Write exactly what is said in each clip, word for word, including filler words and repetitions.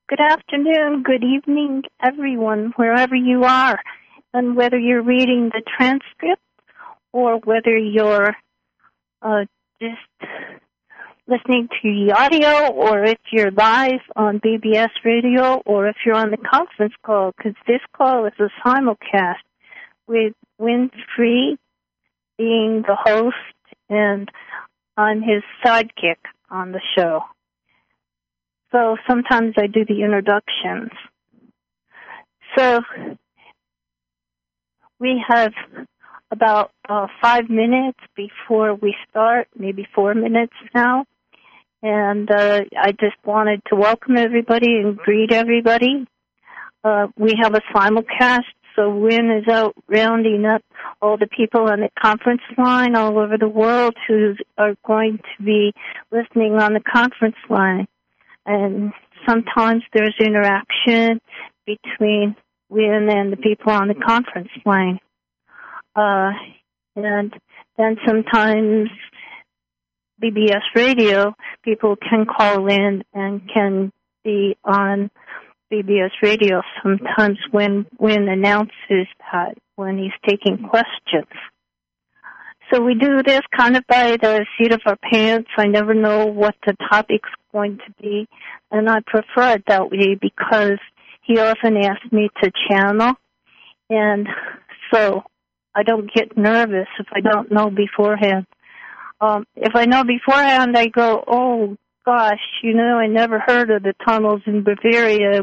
Good afternoon, good evening, everyone, wherever you are. And whether you're reading the transcript or whether you're uh, just listening to the audio, or if you're live on B B S Radio, or if you're on the conference call, because this call is a simulcast with Winfrey being the host, and I'm his sidekick on the show. So sometimes I do the introductions. So we have about uh, five minutes before we start, maybe four minutes now. And uh, I just wanted to welcome everybody and greet everybody. Uh, we have a simulcast, so Win is out rounding up all the people on the conference line all over the world who are going to be listening on the conference line. And sometimes there's interaction between Win and the people on the conference line. Uh, and then sometimes B B S Radio, people can call in and can be on B B S Radio sometimes when Win announces that, when he's taking questions. So we do this kind of by the seat of our pants. I never know what the topic's going to be, and I prefer it that way because he often asks me to channel, and so I don't get nervous if I don't know beforehand. Um, if I know beforehand, I go, oh, gosh, you know, I never heard of the tunnels in Bavaria.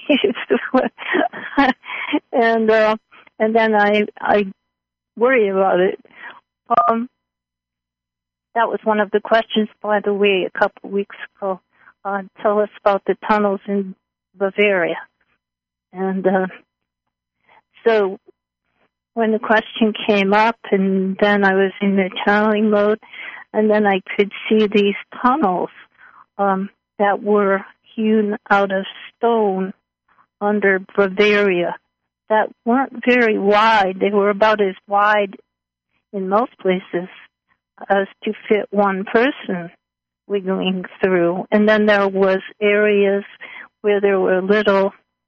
and uh, and then I I worry about it. Um, that was one of the questions, by the way, a couple of weeks ago. Uh, tell us about the tunnels in Bavaria. And uh, so when the question came up, and then I was in the channeling mode, and then I could see these tunnels um, that were hewn out of stone under Bavaria that weren't very wide. They were about as wide in most places as to fit one person wiggling through. And then there was areas where there were little,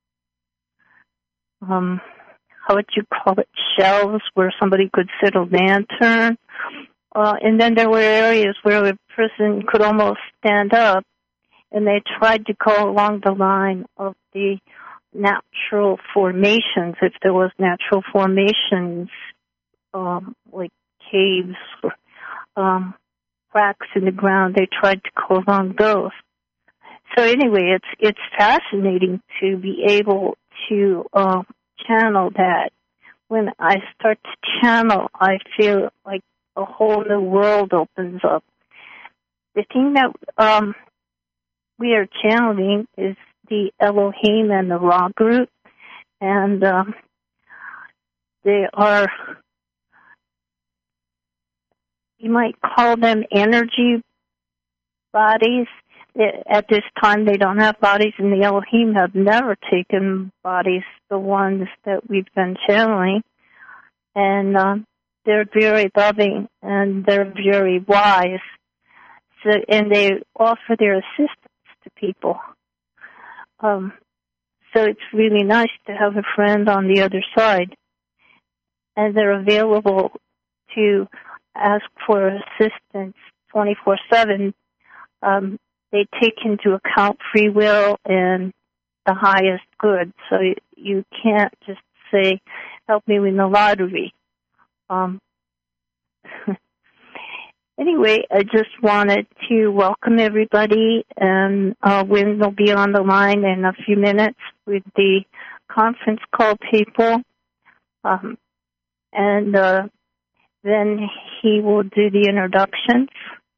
um, how would you call it, shelves where somebody could sit a lantern. Uh, and then there were areas where a person could almost stand up, and they tried to go along the line of the natural formations, if there was natural formations, um, like caves or um, cracks in the ground. They tried to go along those. So anyway, it's it's fascinating to be able to uh, channel that. When I start to channel, I feel like a whole new world opens up. The thing that um, we are channeling is the Elohim and the Ra group, and um, they are, you might call them energy bodies. At this time, they don't have bodies, and the Elohim have never taken bodies, the ones that we've been channeling. And um, they're very loving, and they're very wise. So, and they offer their assistance to people. Um, so it's really nice to have a friend on the other side. And they're available to ask for assistance twenty-four seven. Um, they take into account free will and the highest good. So you, you can't just say, help me win the lottery. Um, anyway, I just wanted to welcome everybody, and uh, Win will be on the line in a few minutes with the conference call people. Um, and uh, then he will do the introductions.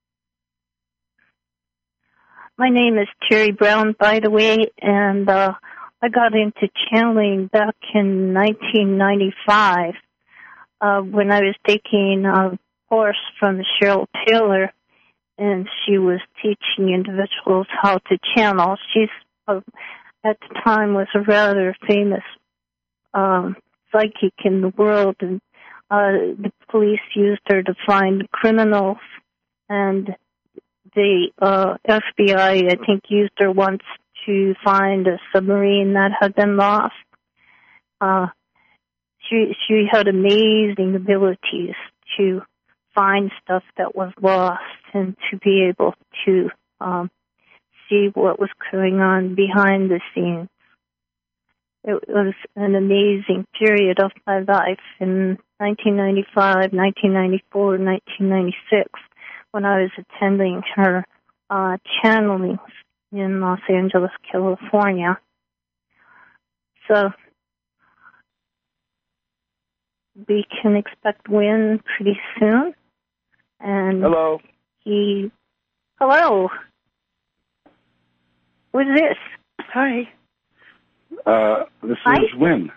My name is Terry Brown, by the way, and uh, I got into channeling back in nineteen ninety-five uh, when I was taking a course from Cheryl Taylor, and she was teaching individuals how to channel. She's, uh, at the time, was a rather famous um, psychic in the world, and uh, the police used her to find criminals, and the uh, F B I, I think, used her once to find a submarine that had been lost. Uh, she she had amazing abilities to find stuff that was lost and to be able to um, see what was going on behind the scenes. It was an amazing period of my life in nineteen ninety-five, nineteen ninety-four, nineteen ninety-six, when I was attending her uh, channelings in Los Angeles, California. So we can expect Wynn pretty soon. And hello. He, hello. Who's this? Hi. Uh, this Hi. is Wynn.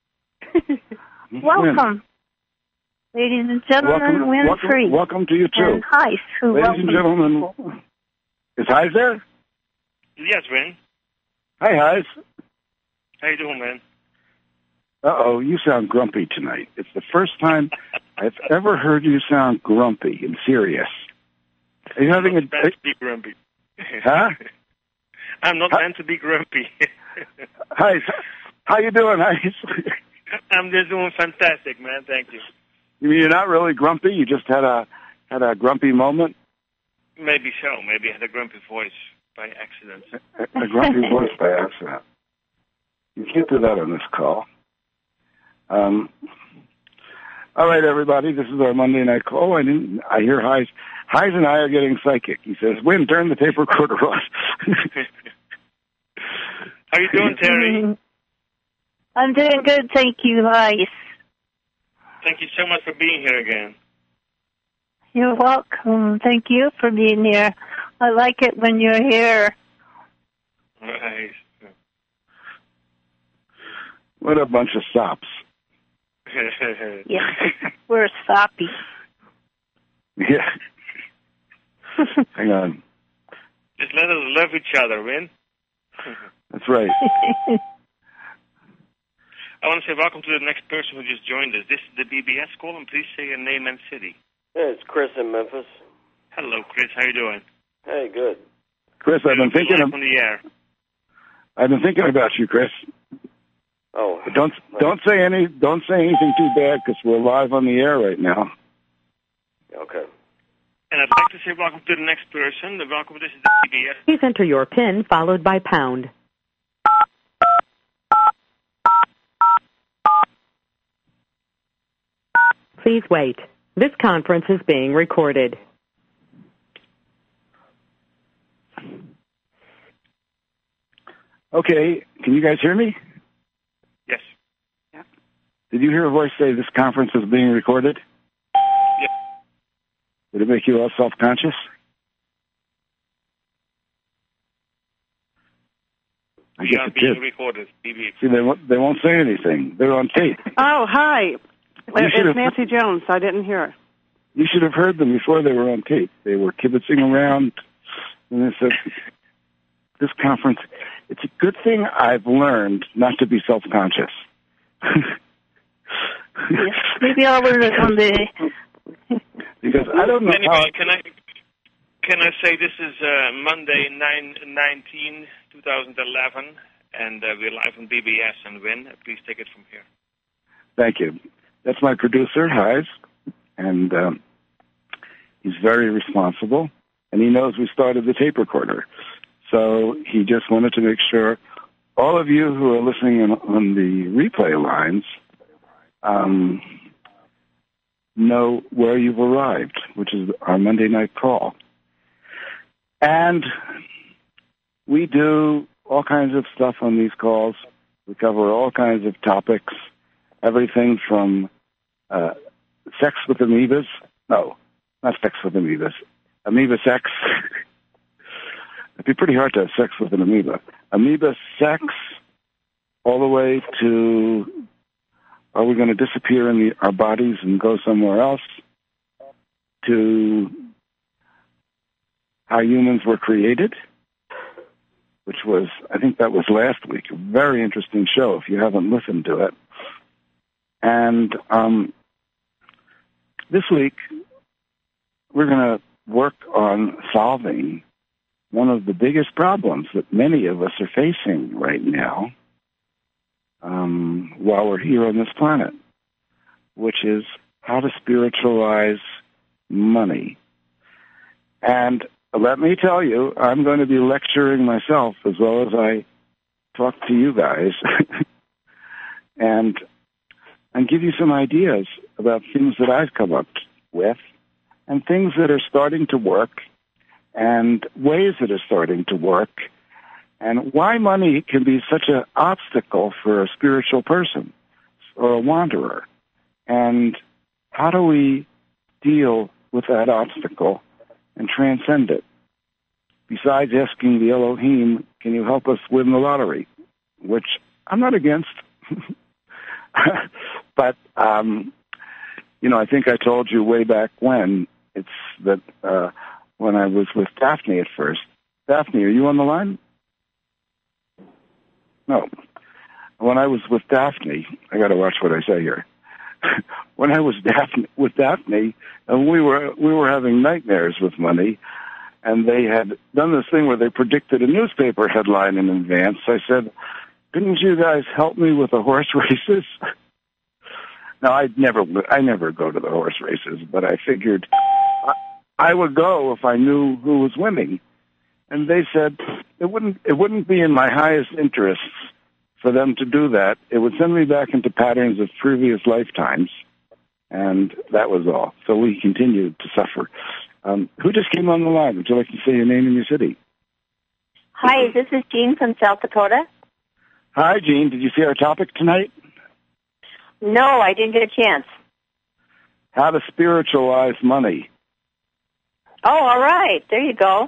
Welcome. Wynn. Ladies and gentlemen, welcome, Wynn welcome, Free. Welcome to you, too. And Heis, who Ladies and gentlemen, is Heis there? Yes, Wynn. Hi, Heis. How you doing, man? Uh-oh, you sound grumpy tonight. It's the first time I've ever heard you sound grumpy and serious. Are you having I'm a... not meant to be grumpy. Huh? I'm not huh? meant to be grumpy. Heis, how you doing, Heis? I'm just doing fantastic, man. Thank you. You mean you're not really grumpy? You just had a had a grumpy moment? Maybe so. Maybe I had a grumpy voice by accident. A, a grumpy voice by accident. You can't do that on this call. Um, all right, everybody. This is our Monday night call. I didn't. I hear Heis. Heis and I are getting psychic. He says, "Wynn, turn the tape recorder off." How you doing, Terry? I'm doing good, thank you, Heis. Thank you so much for being here again. You're welcome. Thank you for being here. I like it when you're here. Right. What a bunch of sops. Yeah, we're soppy. Yeah. Hang on. Just let us love each other, Wynn. That's right. I want to say welcome to the next person who just joined us. This is the B B S call, and please say your name and city. Yeah, it's Chris in Memphis. Hello, Chris. How you doing? Hey, good. Chris, I've been thinking live of, on the air. I've been thinking about you, Chris. Oh, But don't don't say any don't say anything too bad because we're live on the air right now. okay. And I'd like to say welcome to the next person. Welcome. This is the B B S. Please enter your PIN followed by pound. Please wait. This conference is being recorded. Okay, can you guys hear me? Yes. Did you hear a voice say this conference is being recorded? Yes. Did it make you all self-conscious? I We guess are it being did. recorded. B B. See, they won't, they won't say anything. They're on tape. Oh, hi. It's should've- Nancy Jones. I didn't hear her. You should have heard them before they were on tape. They were kibitzing around, and they said, this conference, it's a good thing I've learned not to be self-conscious. Yes, maybe I'll learn it one day. Because I don't know Anyway, how... can I can I say this is uh, Monday, nine nineteen, twenty eleven, and uh, we're live on B B S and Wynn. Please take it from here. Thank you. That's my producer, Heis, and um, he's very responsible, and he knows we started the tape recorder. So he just wanted to make sure all of you who are listening on, on the replay lines um, know where you've arrived, which is our Monday night call. And we do all kinds of stuff on these calls. We cover all kinds of topics, everything from uh, sex with amoebas. No, not sex with amoebas. Amoeba sex. It'd be pretty hard to have sex with an amoeba. Amoeba sex, all the way to, are we going to disappear in the, our bodies and go somewhere else, to how humans were created, which was, I think that was last week, a very interesting show if you haven't listened to it. And um, this week, we're going to work on solving one of the biggest problems that many of us are facing right now um, while we're here on this planet, which is how to spiritualize money. And let me tell you, I'm going to be lecturing myself as well as I talk to you guys and and give you some ideas about things that I've come up with and things that are starting to work and ways that are starting to work and why money can be such an obstacle for a spiritual person or a wanderer. And how do we deal with that obstacle and transcend it? Besides asking the Elohim, can you help us win the lottery? Which I'm not against. But, um, you know, I think I told you way back when, it's that uh, when I was with Daphne at first. Daphne, are you on the line? No. When I was with Daphne, I got to watch what I say here. When I was Daphne, with Daphne, and we were we were having nightmares with money, and they had done this thing where they predicted a newspaper headline in advance. I said, couldn't you guys help me with the horse races? Now, I'd never, I never go to the horse races, but I figured I would go if I knew who was winning. And they said it wouldn't, it wouldn't be in my highest interests for them to do that. It would send me back into patterns of previous lifetimes, and that was all. So we continued to suffer. Um, who just came on the line? Would you like to say your name and your city? Hi, this is Jean from South Dakota. Hi, Jean. Did you see our topic tonight? No, I didn't get a chance. How to spiritualize money. Oh, all right. There you go.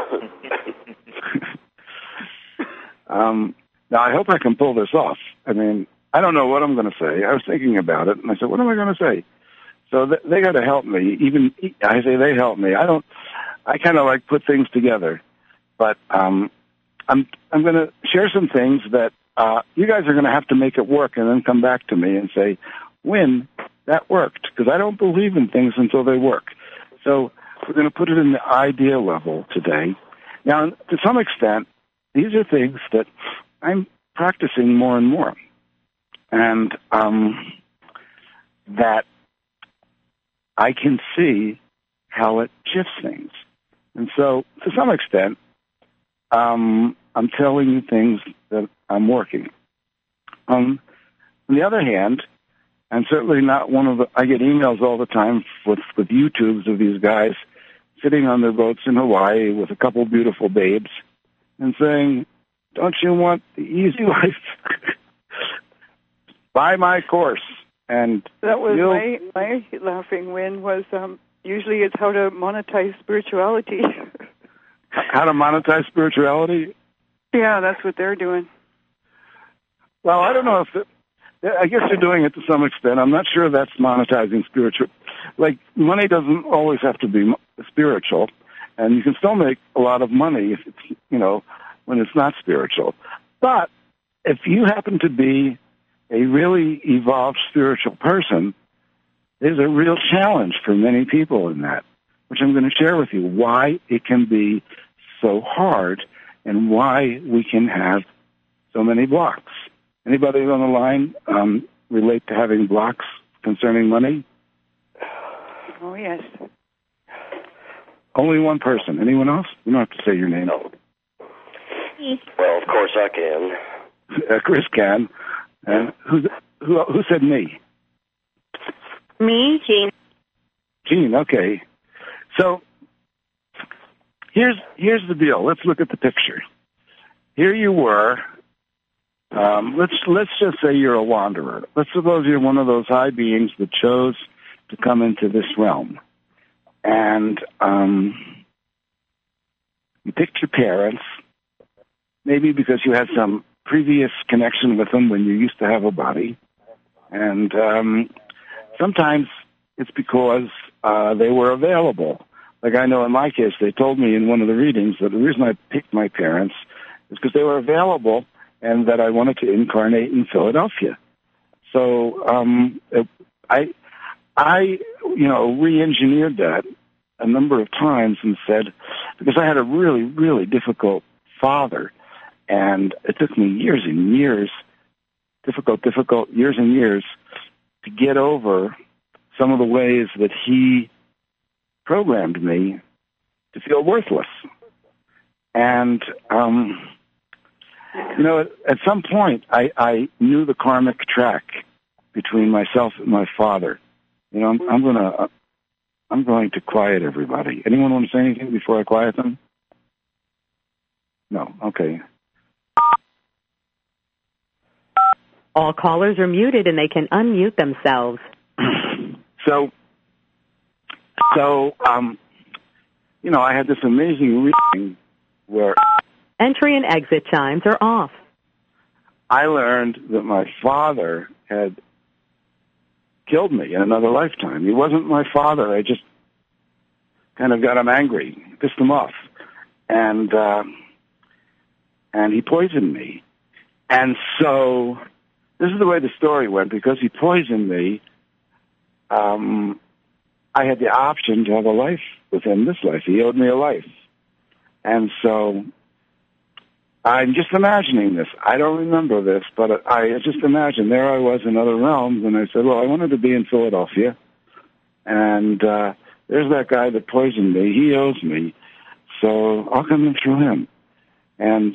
um, now, I hope I can pull this off. I mean, I don't know what I'm going to say. I was thinking about it, and I said, what am I going to say? So th- they got to help me. Even I say they help me. I don't. I kind of like put things together, but um, I'm I'm going to share some things that uh, you guys are going to have to make it work, and then come back to me and say, "When that worked," because I don't believe in things until they work. So we're going to put it in the idea level today. Now, to some extent, these are things that I'm practicing more and more, and um, that I can see how it shifts things. And so, to some extent, um, I'm telling you things that I'm working. Um, on the other hand, I'm certainly not one of the, I get emails all the time with, with YouTubes of these guys sitting on their boats in Hawaii with a couple beautiful babes and saying, don't you want the easy life? Buy my course. And that was you'll... my, my laughing win was um, usually it's how to monetize spirituality. How to monetize spirituality? Yeah, that's what they're doing. Well, I don't know if it, I guess they're doing it to some extent. I'm not sure that's monetizing spiritual. Like, money doesn't always have to be spiritual, and you can still make a lot of money if it's, you know, when it's not spiritual. But if you happen to be a really evolved spiritual person, there's a real challenge for many people in that, which I'm going to share with you, why it can be so hard and why we can have so many blocks. Anybody on the line um, relate to having blocks concerning money? Oh, yes. Only one person. Anyone else? You don't have to say your name. No. Well, of course I can. Uh, Chris can. And who, who who said me? Me, Jean. Jean, okay. So here's here's the deal. Let's look at the picture. Here you were. Um, let's let's just say you're a wanderer. Let's suppose you're one of those high beings that chose to come into this realm, and um, you picked your parents, maybe because you had some previous connection with them when you used to have a body, and um, sometimes it's because uh, they were available. Like I know in my case, they told me in one of the readings that the reason I picked my parents is because they were available and that I wanted to incarnate in Philadelphia. So um, I, I, you know, re-engineered that a number of times and said, because I had a really, really difficult father, and it took me years and years, difficult, difficult, years and years to get over some of the ways that he programmed me to feel worthless. And, um, you know, at, at some point, I, I knew the karmic track between myself and my father. You know, I'm, I'm going to... Uh, I'm going to quiet everybody. Anyone want to say anything before I quiet them? No. Okay. All callers are muted and they can unmute themselves. So, so, um, you know, I had this amazing reading where entry and exit chimes are off. I learned that my father had killed me in another lifetime. He wasn't my father. I just kind of got him angry, pissed him off, and uh, and he poisoned me. And so this is the way the story went. Because he poisoned me, um, I had the option to have a life with him, this life. He owed me a life. And so I'm just imagining this. I don't remember this, but I just imagine there I was in other realms, and I said, well, I wanted to be in Philadelphia, and uh, there's that guy that poisoned me. He owes me, so I'll come in through him. And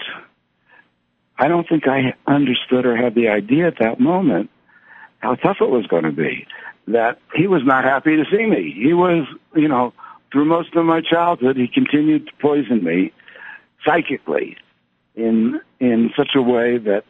I don't think I understood or had the idea at that moment how tough it was going to be, that he was not happy to see me. He was, you know, through most of my childhood, he continued to poison me psychically, in in such a way that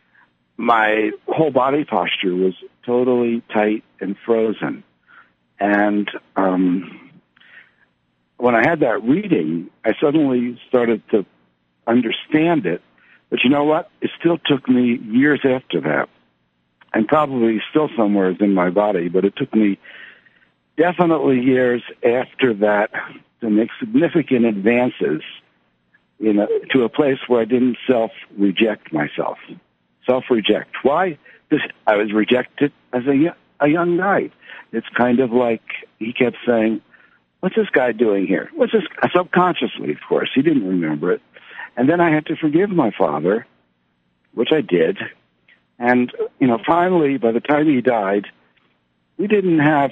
my whole body posture was totally tight and frozen. And um, when I had that reading, I suddenly started to understand it. But you know what? It still took me years after that, and probably still somewhere in my body, but it took me definitely years after that to make significant advances You know, to a place where I didn't self-reject myself. Self-reject. Why? Because I was rejected as a, a young guy. It's kind of like he kept saying, what's this guy doing here? What's this? Subconsciously, of course. He didn't remember it. And then I had to forgive my father, which I did. And, you know, finally, by the time he died, we didn't have,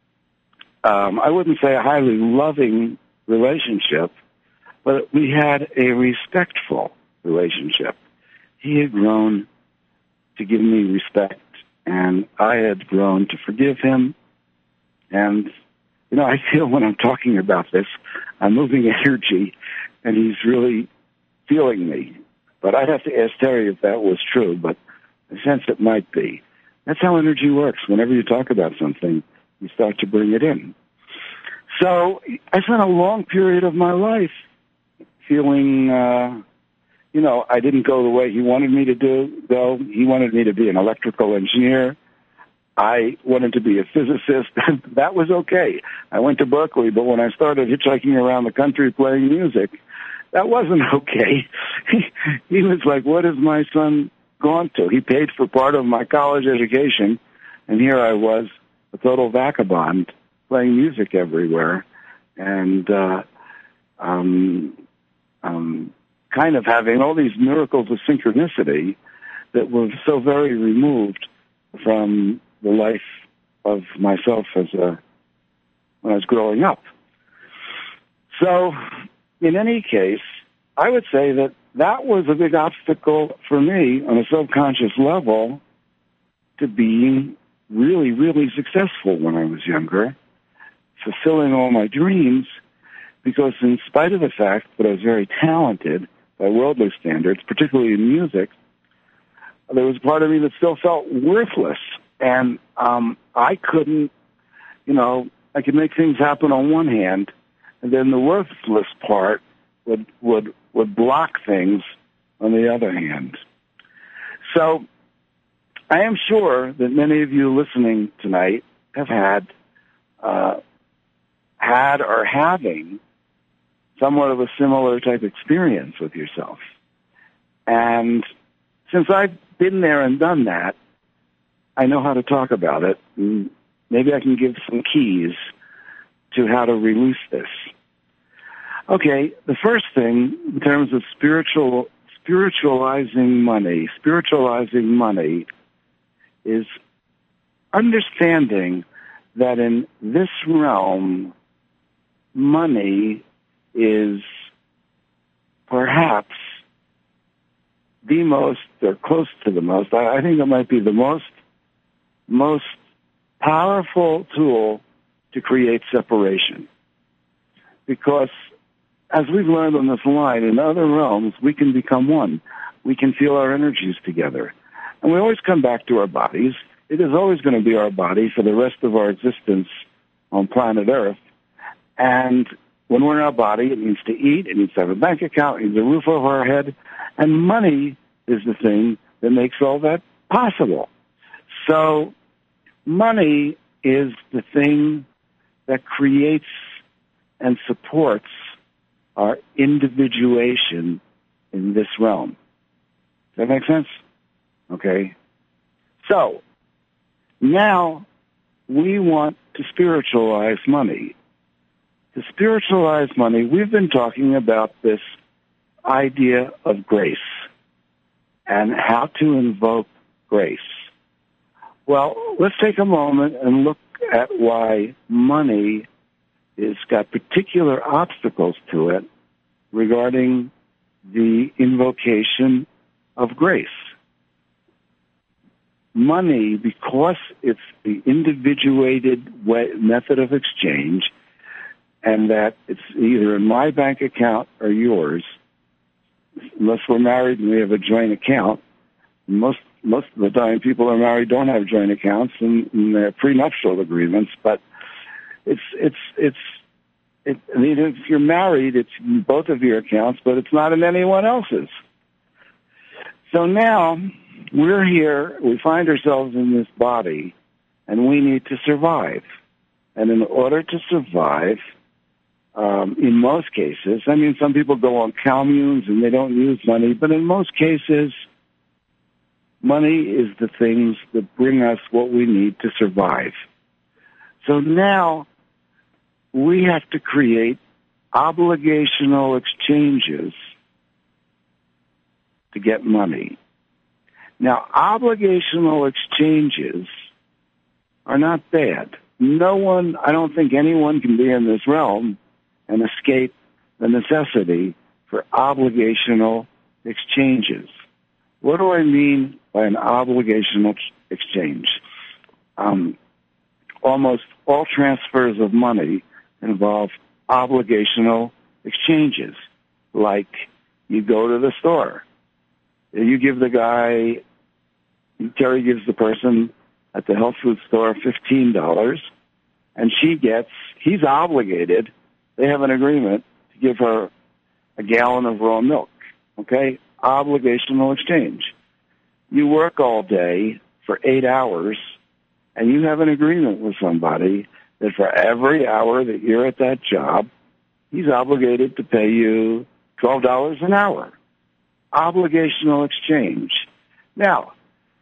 um, I wouldn't say a highly loving relationship, but we had a respectful relationship. He had grown to give me respect, and I had grown to forgive him. And, you know, I feel when I'm talking about this, I'm moving energy, and he's really feeling me. But I'd have to ask Terry if that was true, but I sense it might be. That's how energy works. Whenever you talk about something, you start to bring it in. So I spent a long period of my life feeling, uh, you know, I didn't go the way he wanted me to do, go. He wanted me to be an electrical engineer. I wanted to be a physicist. That was okay. I went to Berkeley, but when I started hitchhiking around the country playing music, that wasn't okay. He, he was like, what has my son gone to? He paid for part of my college education, and here I was, a total vagabond, playing music everywhere, and uh, um, um, kind of having all these miracles of synchronicity that were so very removed from the life of myself as a when I was growing up. So, in any case, I would say that that was a big obstacle for me on a subconscious level to being really, really successful when I was younger, fulfilling all my dreams, because in spite of the fact that I was very talented by worldly standards, particularly in music, there was a part of me that still felt worthless. And um, I couldn't, you know, I could make things happen on one hand, and then the worthless part would would would block things on the other hand. So I am sure that many of you listening tonight have had uh, had or having somewhat of a similar type experience with yourself. And since I've been there and done that, I know how to talk about it. And maybe I can give some keys to how to release this. Okay, the first thing in terms of spiritual spiritualizing money, spiritualizing money is understanding that in this realm, money is perhaps the most, or close to the most, I, I think it might be the most, most powerful tool to create separation. Because as we've learned on this line, in other realms, we can become one. We can feel our energies together. And we always come back to our bodies. It is always going to be our body for the rest of our existence on planet Earth. And when we're in our body, it needs to eat, it needs to have a bank account, it needs a roof over our head, and money is the thing that makes all that possible. So money is the thing that creates and supports our individuation in this realm. Does that make sense? Okay. So now we want to spiritualize money. To spiritualize money, we've been talking about this idea of grace and how to invoke grace. Well, let's take a moment and look at why money has got particular obstacles to it regarding the invocation of grace. Money, because it's the individuated way, method of exchange, and that it's either in my bank account or yours, unless we're married and we have a joint account. Most most of the time, people who are married don't have joint accounts, and, and they're prenuptial agreements. But it's it's it's. It, I mean, if you're married, it's in both of your accounts, but it's not in anyone else's. So now we're here. We find ourselves in this body, and we need to survive. And in order to survive, um, in most cases, I mean, some people go on communes and they don't use money, but in most cases, money is the things that bring us what we need to survive. So now we have to create obligational exchanges to get money. Now, obligational exchanges are not bad. No one, I don't think anyone can be in this realm and escape the necessity for obligational exchanges. What do I mean by an obligational exchange? Um, almost all transfers of money involve obligational exchanges. Like, you go to the store. You give the guy, Terry gives the person at the health food store fifteen dollars, and she gets, he's obligated, they have an agreement to give her a gallon of raw milk. Okay? Obligational exchange. You work all day for eight hours, and you have an agreement with somebody that for every hour that you're at that job, he's obligated to pay you twelve dollars an hour. Obligational exchange. Now,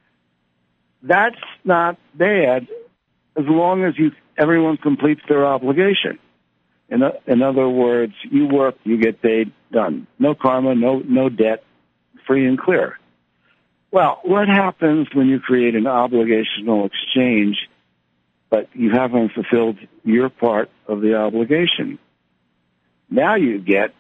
that's not bad as long as you everyone completes their obligation. In, in other words, you work, you get paid, done. No karma, no no debt, free and clear. Well, what happens when you create an obligational exchange, but you haven't fulfilled your part of the obligation? Now you get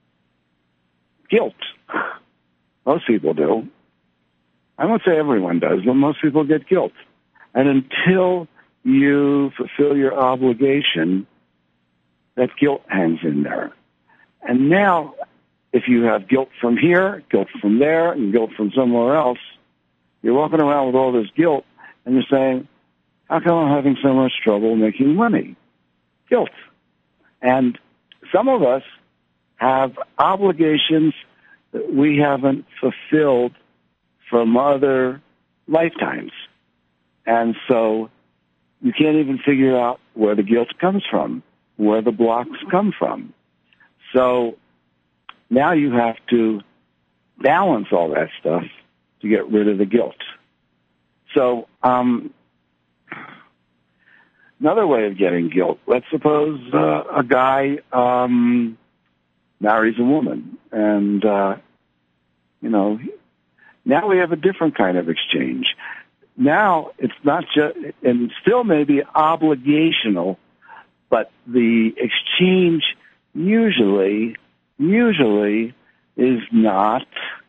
guilt. Most people do. I won't say everyone does, but most people get guilt. And until you fulfill your obligation, that guilt hangs in there. And now, if you have guilt from here, guilt from there, and guilt from somewhere else, you're walking around with all this guilt, and you're saying, how come I'm having so much trouble making money? Guilt. And some of us have obligations that we haven't fulfilled from other lifetimes. And so you can't even figure out where the guilt comes from, where the blocks come from. So now you have to balance all that stuff to get rid of the guilt. So um, another way of getting guilt. Let's suppose uh, a guy um, marries a woman, and, uh, you know, now we have a different kind of exchange. Now it's not just, and still maybe obligational, but the exchange usually, usually is not,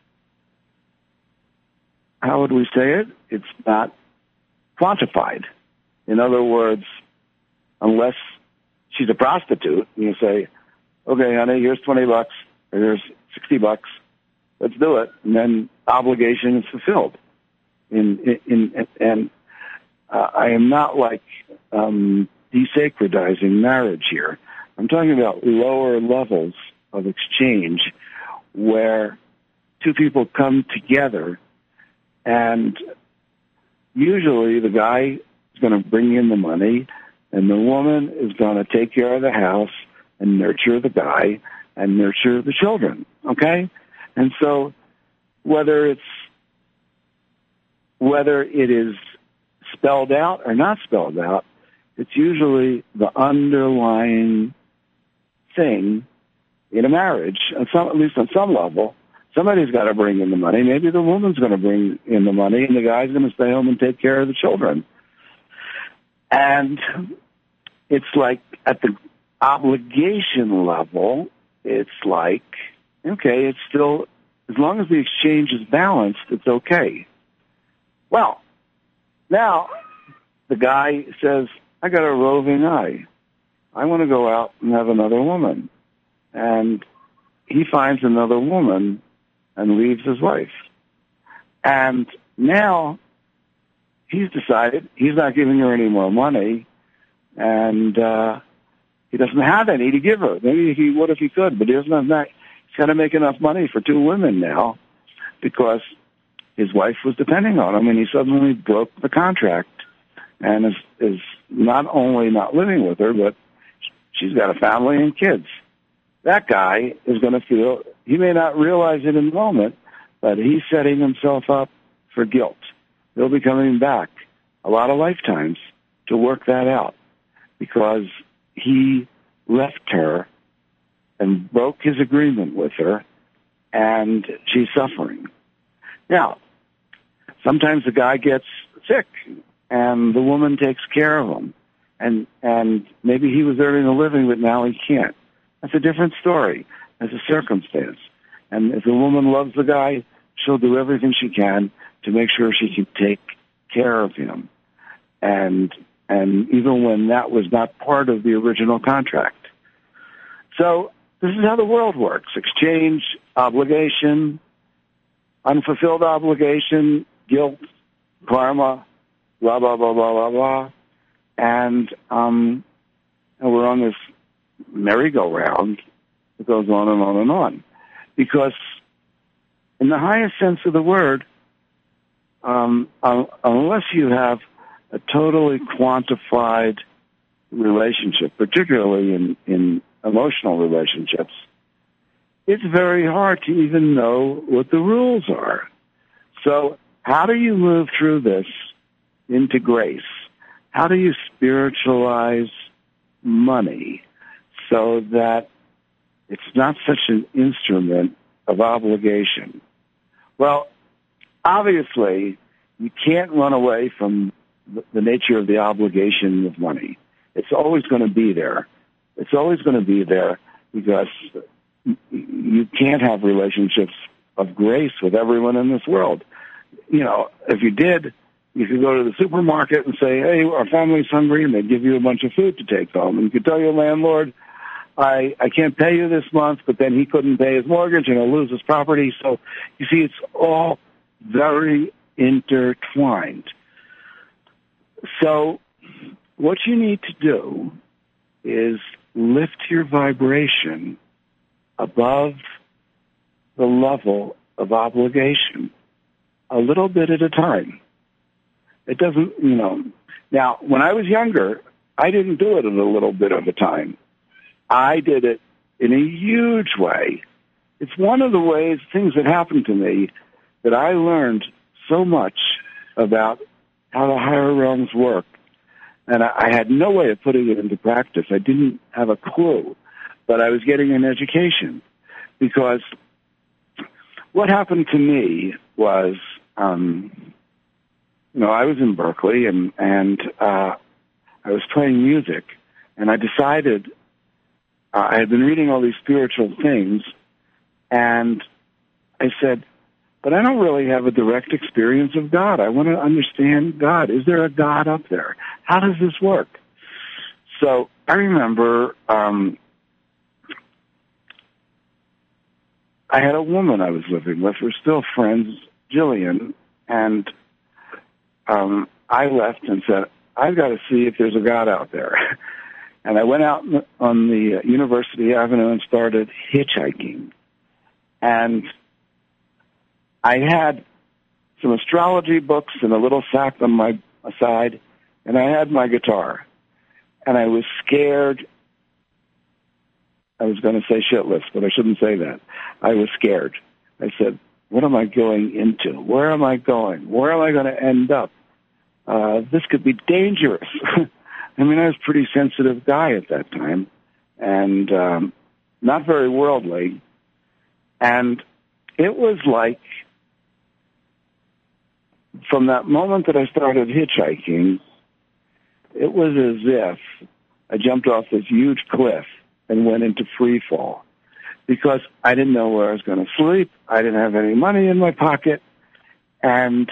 how would we say it? It's not quantified. In other words, unless she's a prostitute, you say, okay, honey, here's twenty bucks, or here's sixty bucks, let's do it, and then obligation is fulfilled. In, in, in and uh, I am not like um, desacredizing marriage here. I'm talking about lower levels of exchange where two people come together, and usually the guy is going to bring in the money, and the woman is going to take care of the house and nurture the guy and nurture the children, okay? And so whether it's whether it is spelled out or not spelled out, it's usually the underlying thing in a marriage, at, some, at least on some level. Somebody's got to bring in the money. Maybe the woman's going to bring in the money, and the guy's going to stay home and take care of the children. And it's like at the obligation level, it's like, okay, it's still, as long as the exchange is balanced, it's okay. Well, now the guy says, I got a roving eye. I want to go out and have another woman. And he finds another woman and leaves his wife. And now he's decided he's not giving her any more money, and uh, he doesn't have any to give her. Maybe he would if he could, but he doesn't have that. He's got to make enough money for two women now because his wife was depending on him, and he suddenly broke the contract and is, is not only not living with her, but she's got a family and kids. That guy is going to feel, he may not realize it in the moment, but he's setting himself up for guilt. He'll be coming back a lot of lifetimes to work that out because he left her and broke his agreement with her, and she's suffering. Now, sometimes the guy gets sick, and the woman takes care of him, and and maybe he was earning a living, but now he can't. That's a different story. That's a circumstance. And if the woman loves the guy, she'll do everything she can to make sure she can take care of him. And and even when that was not part of the original contract. So this is how the world works. Exchange, obligation, unfulfilled obligation, guilt, karma, blah, blah, blah, blah, blah, blah. And, um, and we're on this merry-go-round that goes on and on and on. Because in the highest sense of the word, um, uh, unless you have a totally quantified relationship, particularly in, in emotional relationships, it's very hard to even know what the rules are. So how do you move through this into grace? How do you spiritualize money so that it's not such an instrument of obligation? Well, obviously, you can't run away from the nature of the obligation of money. It's always going to be there. It's always going to be there because you can't have relationships of grace with everyone in this world. You know, if you did, you could go to the supermarket and say, hey, our family's hungry, and they'd give you a bunch of food to take home. And you could tell your landlord, I, I can't pay you this month, but then he couldn't pay his mortgage and he'll lose his property. So, you see, it's all very intertwined. So what you need to do is lift your vibration above the level of obligation a little bit at a time. It doesn't, you know. Now, when I was younger, I didn't do it at a little bit at a time. I did it in a huge way. It's one of the ways, things that happened to me, that I learned so much about how the higher realms work. And I, I had no way of putting it into practice. I didn't have a clue, but I was getting an education. Because what happened to me was, um, you know, I was in Berkeley, and, and uh, I was playing music, and I decided, uh, I had been reading all these spiritual things, and I said, but I don't really have a direct experience of God. I want to understand God. Is there a God up there? How does this work? So I remember um, I had a woman I was living with. We're still friends, Jillian, and um, I left and said, I've got to see if there's a God out there. And I went out on the University Avenue and started hitchhiking. And I had some astrology books and a little sack on my side, and I had my guitar. And I was scared. I was going to say shitless, but I shouldn't say that. I was scared. I said, what am I going into? Where am I going? Where am I going to end up? Uh, this could be dangerous. I mean, I was a pretty sensitive guy at that time, and um, not very worldly. And it was like, from that moment that I started hitchhiking, it was as if I jumped off this huge cliff and went into free fall, because I didn't know where I was going to sleep. I didn't have any money in my pocket. And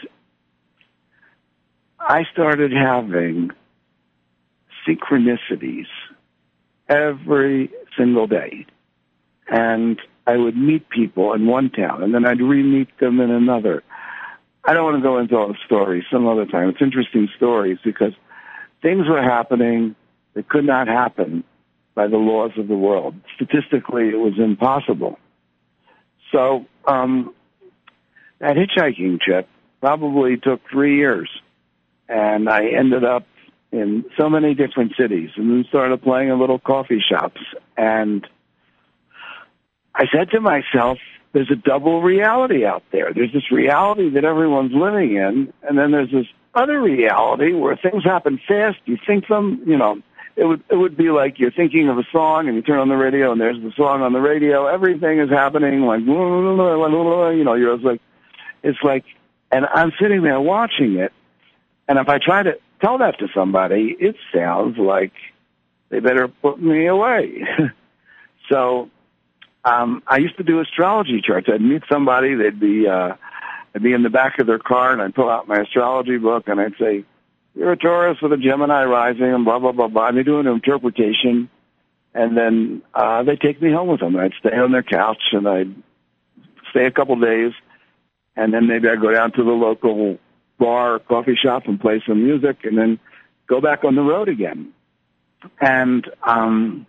I started having synchronicities every single day. And I would meet people in one town, and then I'd re-meet them in another. I don't want to go into all the stories some other time. It's interesting stories because things were happening that could not happen by the laws of the world. Statistically, it was impossible. So um, that hitchhiking trip probably took three years, and I ended up in so many different cities, and then started playing in little coffee shops. And I said to myself, there's a double reality out there. There's this reality that everyone's living in, and then there's this other reality where things happen fast. You think them, you know, it would it would be like you're thinking of a song, and you turn on the radio, and there's the song on the radio. Everything is happening like, you know, you're like, it's like, and I'm sitting there watching it, and if I try to tell that to somebody, it sounds like they better put me away. So um, I used to do astrology charts. I'd meet somebody, they'd be uh, I'd be in the back of their car, and I'd pull out my astrology book, and I'd say, you're a Taurus with a Gemini rising, and blah, blah, blah, blah. And they do an interpretation, and then uh, they take me home with them. I'd stay on their couch, and I'd stay a couple days, and then maybe I'd go down to the local bar or coffee shop and play some music, and then go back on the road again. And um,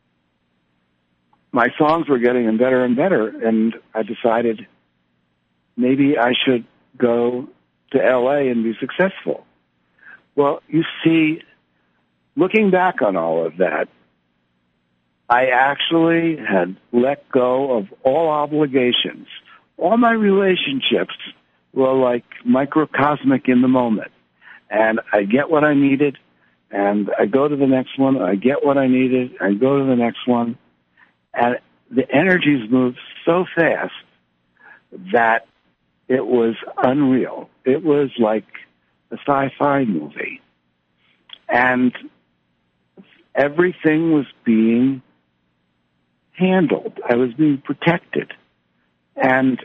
my songs were getting better and better, and I decided maybe I should go to L A and be successful. Well, you see, looking back on all of that, I actually had let go of all obligations. All my relationships were like microcosmic in the moment. And I get what I needed, and I go to the next one. I get what I needed, I go to the next one. And the energies moved so fast that it was unreal. It was like a sci-fi movie. And everything was being handled. I was being protected. And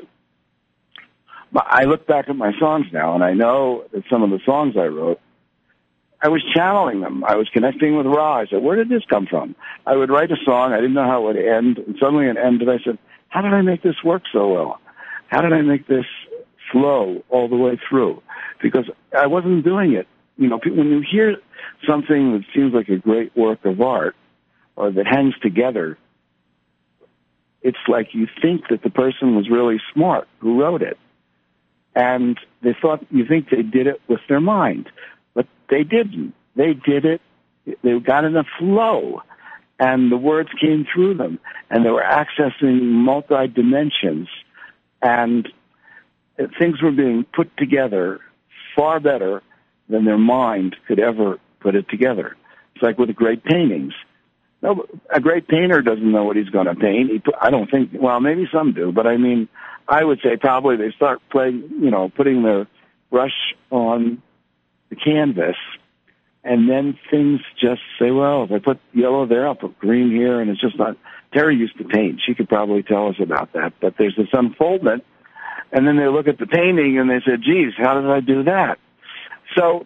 I look back at my songs now, and I know that some of the songs I wrote, I was channeling them. I was connecting with Ra. I said, where did this come from? I would write a song. I didn't know how it would end. And suddenly it ended. I said, how did I make this work so well? How did I make this flow all the way through? Because I wasn't doing it. You know, when you hear something that seems like a great work of art or that hangs together, it's like you think that the person was really smart who wrote it. And they thought, you think they did it with their mind. But they didn't. They did it. They got in a flow. And the words came through them. And they were accessing multi-dimensions. And things were being put together far better than their mind could ever put it together. It's like with great paintings. No, a great painter doesn't know what he's going to paint. He, I don't think, well, maybe some do, but I mean, I would say probably they start playing, you know, putting the brush on the canvas, and then things just say, well, if I put yellow there, I'll put green here, and it's just not. Terry used to paint. She could probably tell us about that, but there's this unfoldment, and then they look at the painting and they say, geez, how did I do that? So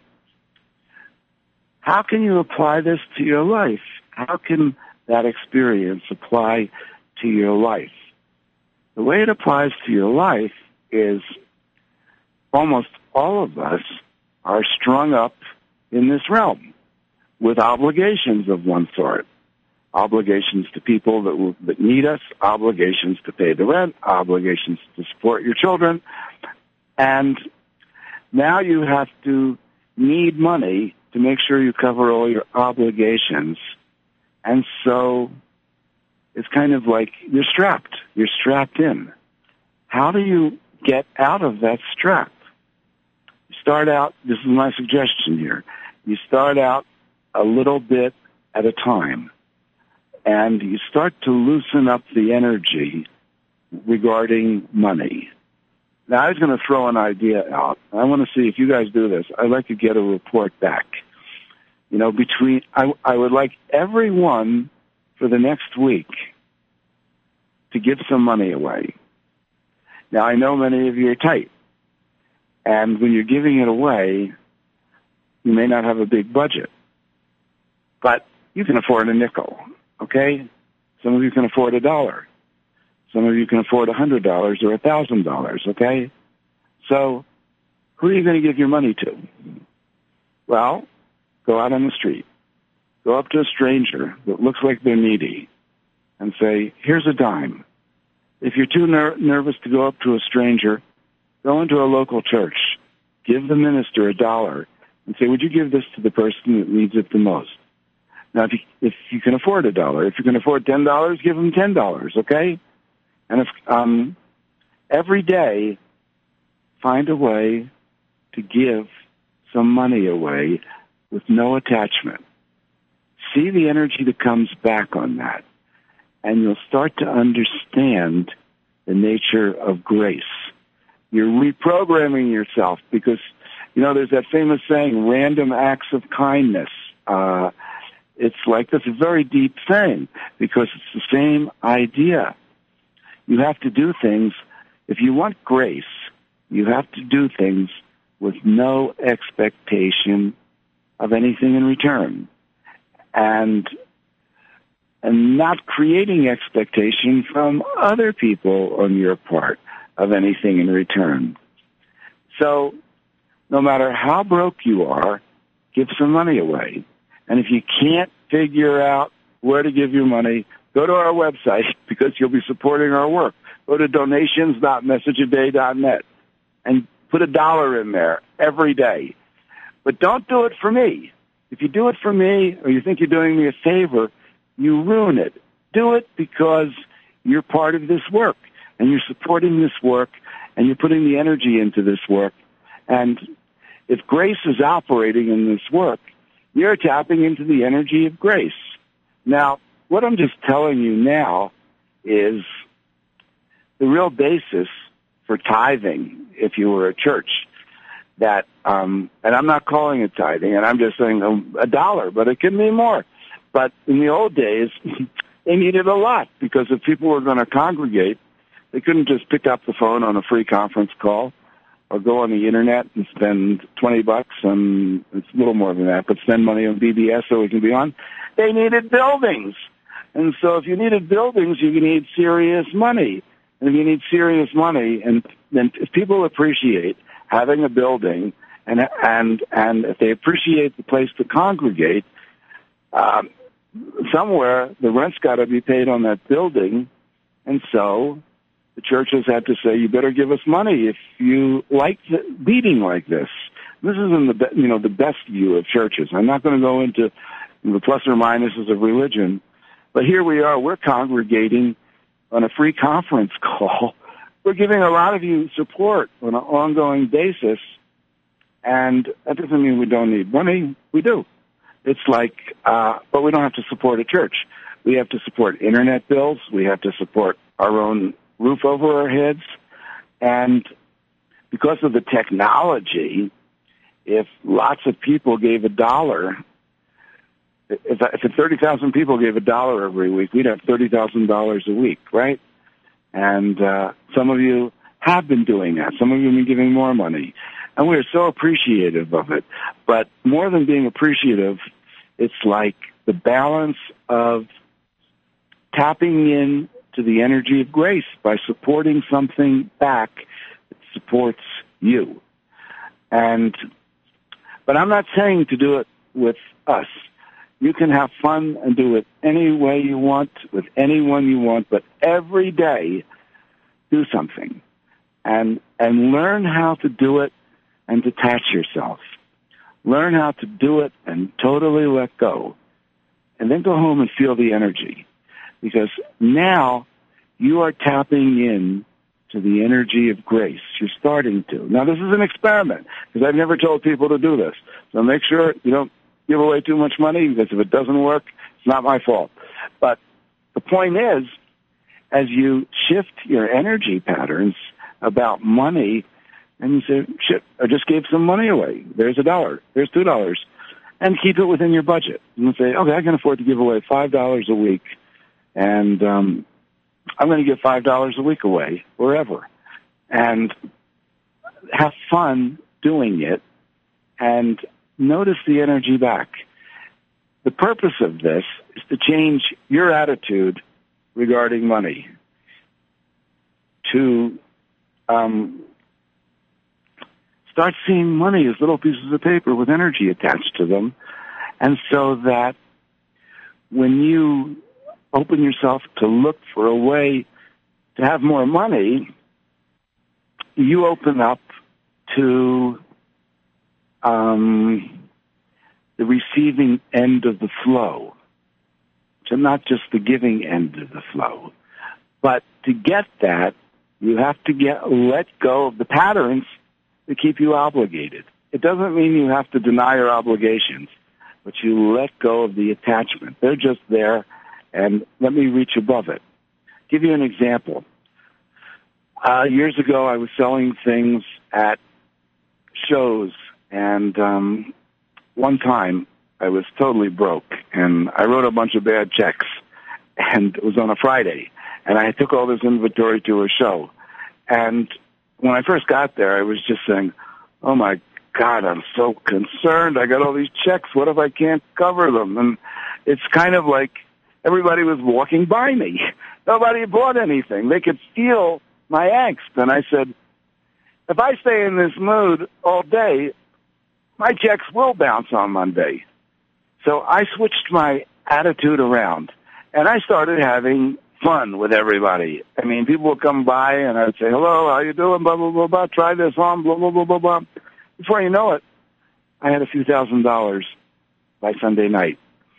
how can you apply this to your life? How can that experience apply to your life? The way it applies to your life is almost all of us are strung up in this realm with obligations of one sort. Obligations to people that, that need us, obligations to pay the rent, obligations to support your children. And now you have to need money to make sure you cover all your obligations. And so it's kind of like you're strapped. You're strapped in. How do you get out of that strap? You start out, this is my suggestion here, you start out a little bit at a time, and you start to loosen up the energy regarding money. Now, I was going to throw an idea out. I want to see if you guys do this. I'd like to get a report back. You know, between, I, I would like everyone for the next week to give some money away. Now, I know many of you are tight, and when you're giving it away, you may not have a big budget, but you can afford a nickel, okay? Some of you can afford a dollar. Some of you can afford a hundred dollars or a thousand dollars, okay? So, who are you going to give your money to? Well, go out on the street. Go up to a stranger that looks like they're needy and say, here's a dime. If you're too ner- nervous to go up to a stranger, go into a local church. Give the minister a dollar and say, would you give this to the person that needs it the most? Now, if you, if you can afford a dollar, if you can afford ten dollars, give them ten dollars, okay? And if um, every day, find a way to give some money away with no attachment. See the energy that comes back on that, and you'll start to understand the nature of grace. You're reprogramming yourself because, you know, there's that famous saying, random acts of kindness. Uh, it's like this, a very deep thing because it's the same idea. You have to do things, if you want grace, you have to do things with no expectation of anything in return. And and not creating expectation from other people on your part of anything in return. So no matter how broke you are, give some money away. And if you can't figure out where to give your money, go to our website because you'll be supporting our work. Go to donations dot message a day dot net and put a dollar in there every day. But don't do it for me. If you do it for me or you think you're doing me a favor, you ruin it. Do it because you're part of this work and you're supporting this work and you're putting the energy into this work. And if grace is operating in this work, you're tapping into the energy of grace. Now, what I'm just telling you now is the real basis for tithing if you were a church. That, um, and I'm not calling it tithing, and I'm just saying a, a dollar, but it can be more. But in the old days, they needed a lot because if people were going to congregate, they couldn't just pick up the phone on a free conference call or go on the internet and spend twenty bucks, and it's a little more than that, but spend money on B B S so we can be on. They needed buildings. And so if you needed buildings, you need serious money. And if you need serious money, and then if people appreciate having a building, and and and if they appreciate the place to congregate, um, somewhere the rent's got to be paid on that building, and so the churches had to say, "You better give us money if you like the meeting like this." This isn't the be- you know the best view of churches. I'm not going to go into the plus or minuses of religion, but here we are. We're congregating on a free conference call. We're giving a lot of you support on an ongoing basis, and that doesn't mean we don't need money. We do. It's like, uh, but we don't have to support a church. We have to support internet bills. We have to support our own roof over our heads. And because of the technology, if lots of people gave a dollar, if, if thirty thousand people gave a dollar every week, we'd have thirty thousand dollars a week, right? And uh, some of you have been doing that. Some of you have been giving more money. And we're so appreciative of it. But more than being appreciative, it's like the balance of tapping in to the energy of grace by supporting something back that supports you. And, but I'm not saying to do it with us. You can have fun and do it any way you want, with anyone you want, but every day do something and, and learn how to do it and detach yourself. Learn how to do it and totally let go. And then go home and feel the energy. Because now you are tapping in to the energy of grace. You're starting to. Now, this is an experiment, because I've never told people to do this. So make sure you don't give away too much money, because if it doesn't work, it's not my fault. But the point is, as you shift your energy patterns about money, and you say, shit, I just gave some money away. There's a dollar. There's two dollars. And keep it within your budget. And you say, okay, I can afford to give away five dollars a week. And um, I'm going to give five dollars a week away wherever. And have fun doing it. And notice the energy back. The purpose of this is to change your attitude regarding money. To um, start seeing money as little pieces of paper with energy attached to them. And so that when you open yourself to look for a way to have more money, you open up to um, the receiving end of the flow. So not just the giving end of the flow. But to get that, you have to get let go of the patterns that keep you obligated. It doesn't mean you have to deny your obligations, but you let go of the attachment. They're just there, and let me reach above it. Give you an example. Uh, years ago, I was selling things at shows, and um, one time I was totally broke, and I wrote a bunch of bad checks, and it was on a Friday, and I took all this inventory to a show. And when I first got there, I was just saying, oh, my God, I'm so concerned. I got all these checks. What if I can't cover them? And it's kind of like everybody was walking by me. Nobody bought anything. They could feel my angst. And I said, if I stay in this mood all day, my checks will bounce on Monday. So I switched my attitude around, and I started having fun with everybody. I mean, people would come by, and I'd say, hello, how you doing, blah, blah, blah, blah, try this on, blah, blah, blah, blah, blah. Before you know it, I had a few thousand dollars by Sunday night.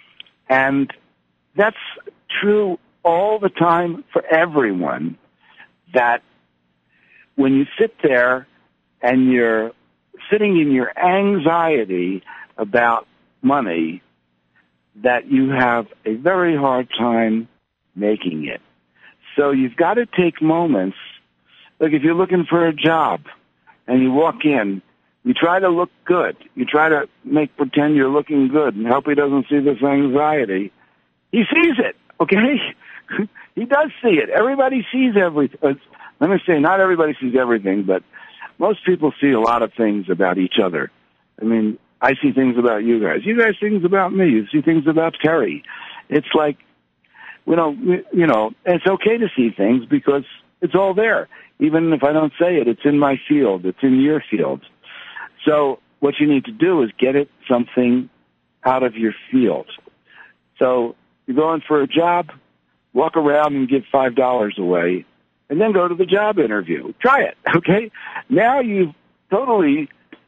And that's true all the time for everyone, that when you sit there and you're sitting in your anxiety about money, that you have a very hard time making it. So you've got to take moments. Like if you're looking for a job and you walk in, you try to look good. You try to make pretend you're looking good and hope he doesn't see this anxiety. He sees it, okay? He does see it. Everybody sees everything. Uh, let me say, not everybody sees everything, but most people see a lot of things about each other. I mean, I see things about you guys. You guys see things about me. You see things about Terry. It's like, you know, you know, it's okay to see things because it's all there. Even if I don't say it, it's in my field. It's in your field. So what you need to do is get it something out of your field. So you're going for a job, walk around and give five dollars away, and then go to the job interview. Try it, okay? Now you've totally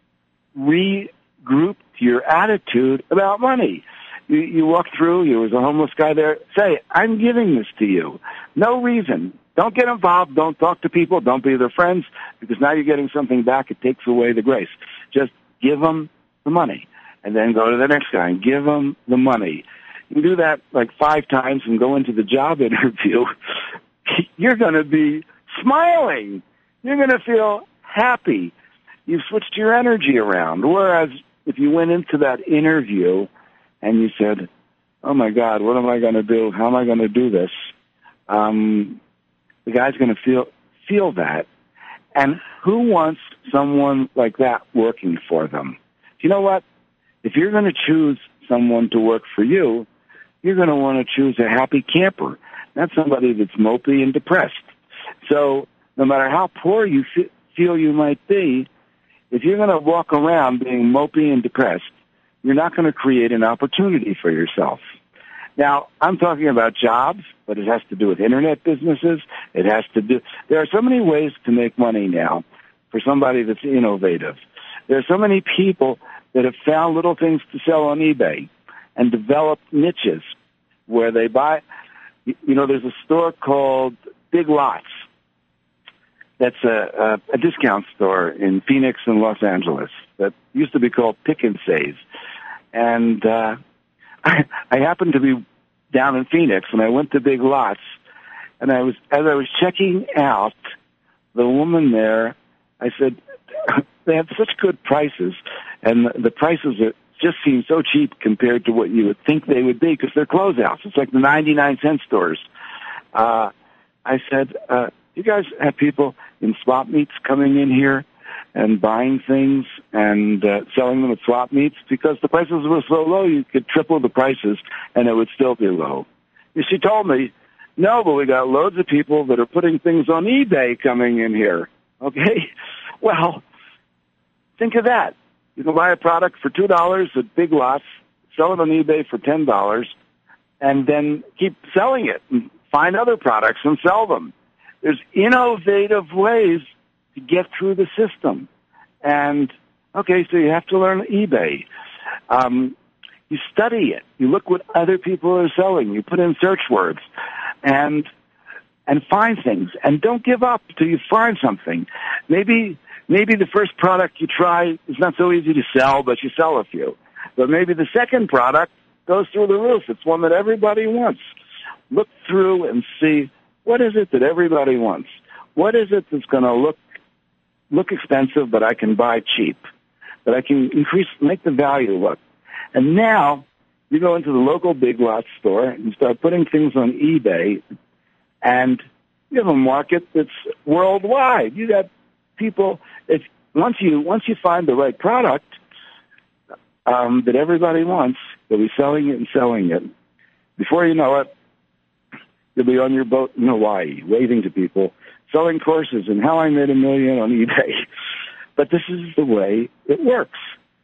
regrouped your attitude about money. You, you walk through, there was a homeless guy there. Say, I'm giving this to you. No reason. Don't get involved. Don't talk to people. Don't be their friends, because now you're getting something back. It takes away the grace. Just give them the money. and then go to the next guy and give them the money. You do that like five times and go into the job interview. You're going to be smiling. You're going to feel happy. You've switched your energy around. Whereas if you went into that interview and you said, oh, my God, what am I going to do? How am I going to do this? Um, the guy's going to feel feel that. And who wants someone like that working for them? You know what? If you're going to choose someone to work for you, you're going to want to choose a happy camper, not somebody that's mopey and depressed. So no matter how poor you f- feel you might be, if you're going to walk around being mopey and depressed, you're not going to create an opportunity for yourself. Now, I'm talking about jobs, but it has to do with internet businesses. It has to do, there are so many ways to make money now for somebody that's innovative. There are so many people that have found little things to sell on eBay and developed niches where they buy, you know, there's a store called Big Lots. That's a, a, a discount store in Phoenix and Los Angeles that used to be called Pick and Save. And, uh, I, I happened to be down in Phoenix, and I went to Big Lots, and I was as I was checking out the woman there, I said, they have such good prices, and the, the prices are, just seem so cheap compared to what you would think they would be because they're closeouts. It's like the ninety-nine cent stores. Uh, I said, uh, you guys have people in swap meets coming in here and buying things and uh, selling them at swap meets because the prices were so low you could triple the prices and it would still be low. She told me, no, but we got loads of people that are putting things on eBay coming in here. Okay? Well, think of that. You can buy a product for two dollars at Big Lots, sell it on eBay for ten dollars, and then keep selling it and find other products and sell them. There's innovative ways to get through the system. And, okay, so you have to learn eBay. Um, you study it. You look what other people are selling. You put in search words and and find things. And don't give up until you find something. Maybe maybe the first product you try is not so easy to sell, but you sell a few. But maybe the second product goes through the roof. It's one that everybody wants. Look through and see, what is it that everybody wants? What is it that's going to look look expensive, but I can buy cheap, that I can increase, make the value look. And now you go into the local Big Lots store and start putting things on eBay, and you have a market that's worldwide. You got people. If once you once you find the right product um, that everybody wants, you'll be selling it and selling it. Before you know it, you'll be on your boat in Hawaii, waving to people, selling courses and how I made a million on eBay. But this is the way it works.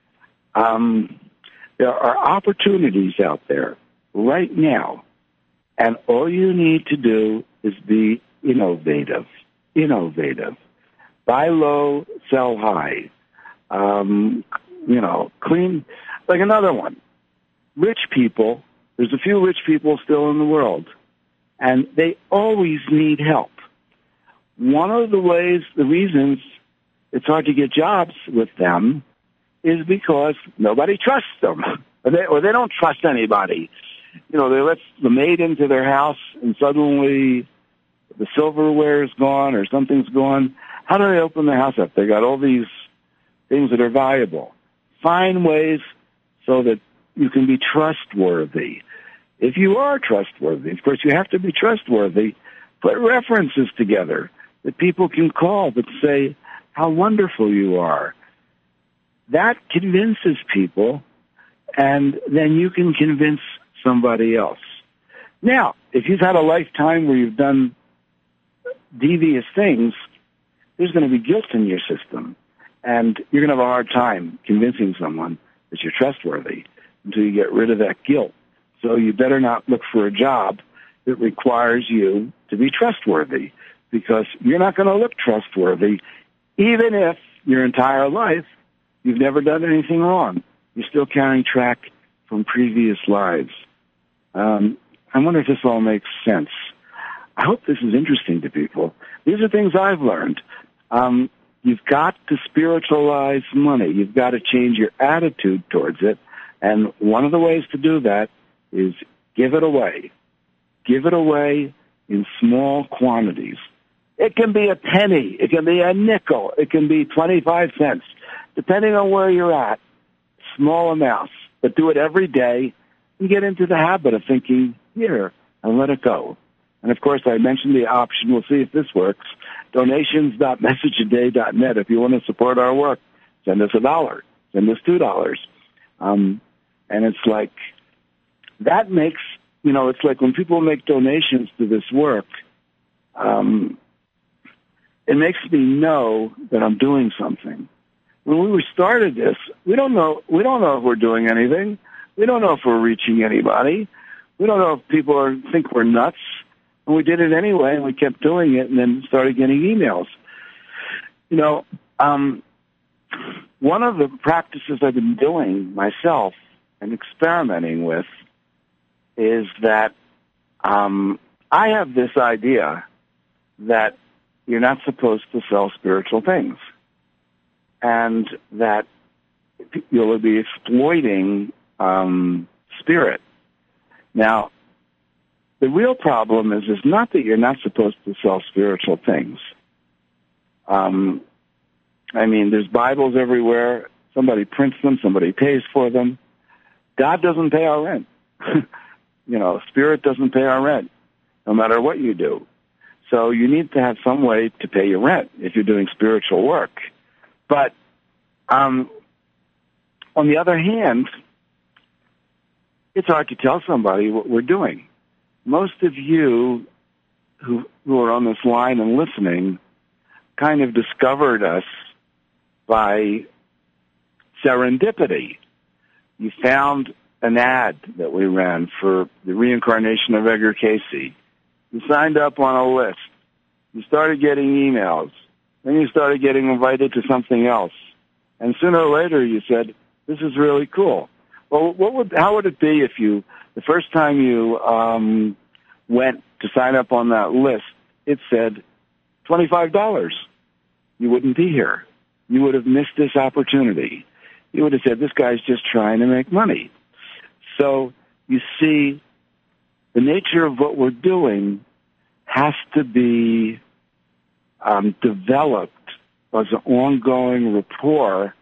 Um, there are opportunities out there right now, and all you need to do is be innovative. Innovative. Buy low, sell high. Um, you know, clean. Like another one. Rich people, there's a few rich people still in the world, and they always need help. One of the ways, the reasons it's hard to get jobs with them is because nobody trusts them, or they, or they don't trust anybody. You know, they let the maid into their house, and suddenly the silverware is gone or something's gone. How do they open the house up? They got all these things that are valuable. Find ways so that you can be trustworthy. If you are trustworthy, of course, you have to be trustworthy. Put references together that people can call that say how wonderful you are. That convinces people, and then you can convince somebody else. Now, if you've had a lifetime where you've done devious things, there's going to be guilt in your system, and you're going to have a hard time convincing someone that you're trustworthy until you get rid of that guilt. So you better not look for a job that requires you to be trustworthy, because you're not going to look trustworthy even if your entire life you've never done anything wrong. You're still carrying track from previous lives. Um, I wonder if this all makes sense. I hope this is interesting to people. These are things I've learned. Um, you've got to spiritualize money. You've got to change your attitude towards it. And one of the ways to do that is give it away. Give it away in small quantities. It can be a penny. It can be a nickel. It can be twenty-five cents, depending on where you're at. Small amounts. But do it every day and get into the habit of thinking, here, and let it go. And, of course, I mentioned the option. We'll see if this works. Donations dot message a day dot net. If you want to support our work, send us a dollar. Send us two dollars. Um, and it's like, that makes, you know, it's like when people make donations to this work, um, it makes me know that I'm doing something. When we started this, we don't know, we don't know if we're doing anything. We don't know if we're reaching anybody. We don't know if people are, think we're nuts. And we did it anyway, and we kept doing it, and then started getting emails. You know, um, one of the practices I've been doing myself and experimenting with is that um, I have this idea that you're not supposed to sell spiritual things, and that you'll be exploiting um, spirit. Now, the real problem is, is not that you're not supposed to sell spiritual things. Um, I mean, there's Bibles everywhere. Somebody prints them. Somebody pays for them. God doesn't pay our rent. You know, spirit doesn't pay our rent, no matter what you do. So you need to have some way to pay your rent if you're doing spiritual work. But um, on the other hand, it's hard to tell somebody what we're doing. Most of you who, who are on this line and listening kind of discovered us by serendipity. You found an ad that we ran for the reincarnation of Edgar Cayce. You signed up on a list. You started getting emails. Then you started getting invited to something else. And sooner or later you said, this is really cool. Well, what would, how would it be if you, the first time you um, went to sign up on that list, it said twenty-five dollars? You wouldn't be here. You would have missed this opportunity. You would have said, this guy's just trying to make money. So you see, the nature of what we're doing has to be um, developed as an ongoing rapport,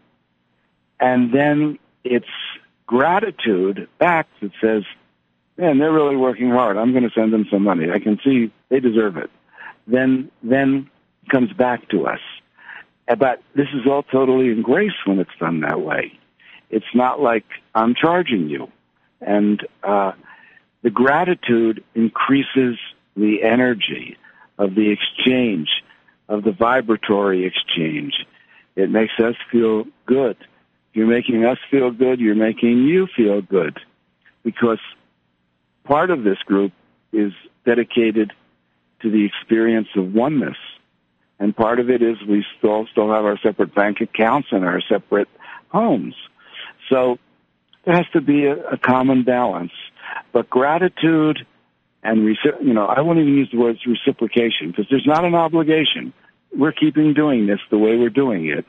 and then it's gratitude back that says, man, they're really working hard. I'm going to send them some money. I can see they deserve it. Then, then it comes back to us. But this is all totally in grace when it's done that way. It's not like I'm charging you. And uh, the gratitude increases the energy of the exchange, of the vibratory exchange. It makes us feel good. You're making us feel good. You're making you feel good, because part of this group is dedicated to the experience of oneness. And part of it is we still still have our separate bank accounts and our separate homes. So there has to be a, a common balance. But gratitude and, you know, I won't even use the words reciprocation, because there's not an obligation. We're keeping doing this the way we're doing it.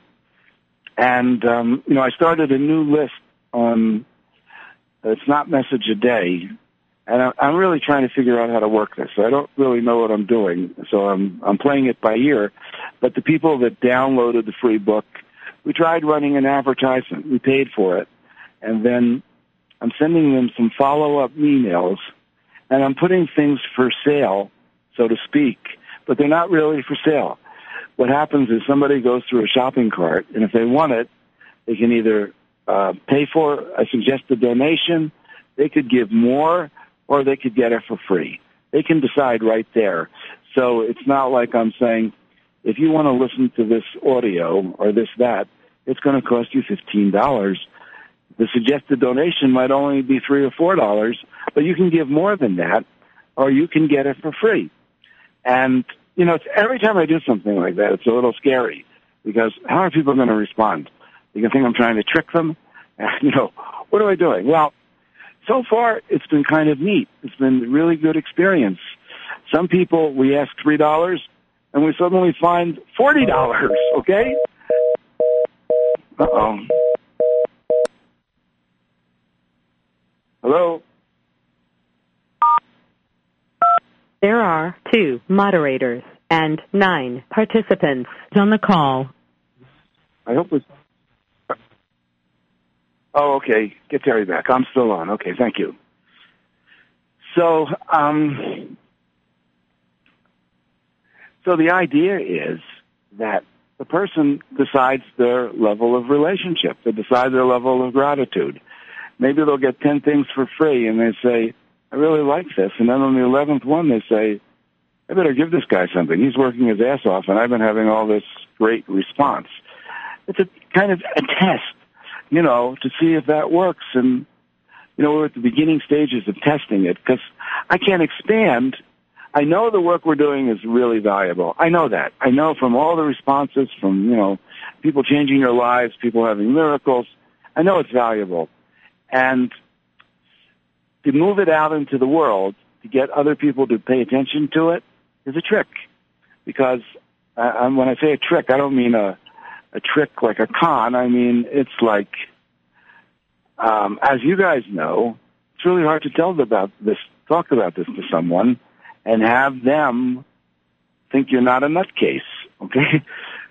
And, um, you know, I started a new list on, it's not message a day, and I, I'm really trying to figure out how to work this. I don't really know what I'm doing, so I'm, I'm playing it by ear. But the people that downloaded the free book, we tried running an advertisement. We paid for it. And then I'm sending them some follow-up emails, and I'm putting things for sale, so to speak, but they're not really for sale. What happens is somebody goes through a shopping cart, and if they want it, they can either uh, pay for a suggested donation, they could give more, or they could get it for free. They can decide right there. So it's not like I'm saying, if you want to listen to this audio or this, that, it's going to cost you fifteen dollars. The suggested donation might only be three or four dollars, but you can give more than that, or you can get it for free. And you know, it's, every time I do something like that, it's a little scary, because how are people going to respond? You can think I'm trying to trick them. You know, what am I doing? Well, so far it's been kind of neat. It's been a really good experience. Some people, we ask three dollars, and we suddenly find forty dollars. Okay. Uh oh. Hello? There are two moderators and nine participants on the call. I hope it's... Oh, okay. Get Terry back. I'm still on. Okay, thank you. So, um, so the idea is that the person decides their level of relationship. They decide their level of gratitude. Maybe they'll get ten things for free, and they say, I really like this. And then on the eleventh one, they say, I better give this guy something. He's working his ass off, and I've been having all this great response. It's a kind of a test, you know, to see if that works. And, you know, we're at the beginning stages of testing it, because I can't expand. I know the work we're doing is really valuable. I know that. I know from all the responses, from, you know, people changing their lives, people having miracles. I know it's valuable. And to move it out into the world, to get other people to pay attention to it, is a trick. Because uh, when I say a trick, I don't mean a, a trick like a con. I mean, it's like, um, as you guys know, it's really hard to tell about this, talk about this to someone, and have them think you're not a nutcase, okay?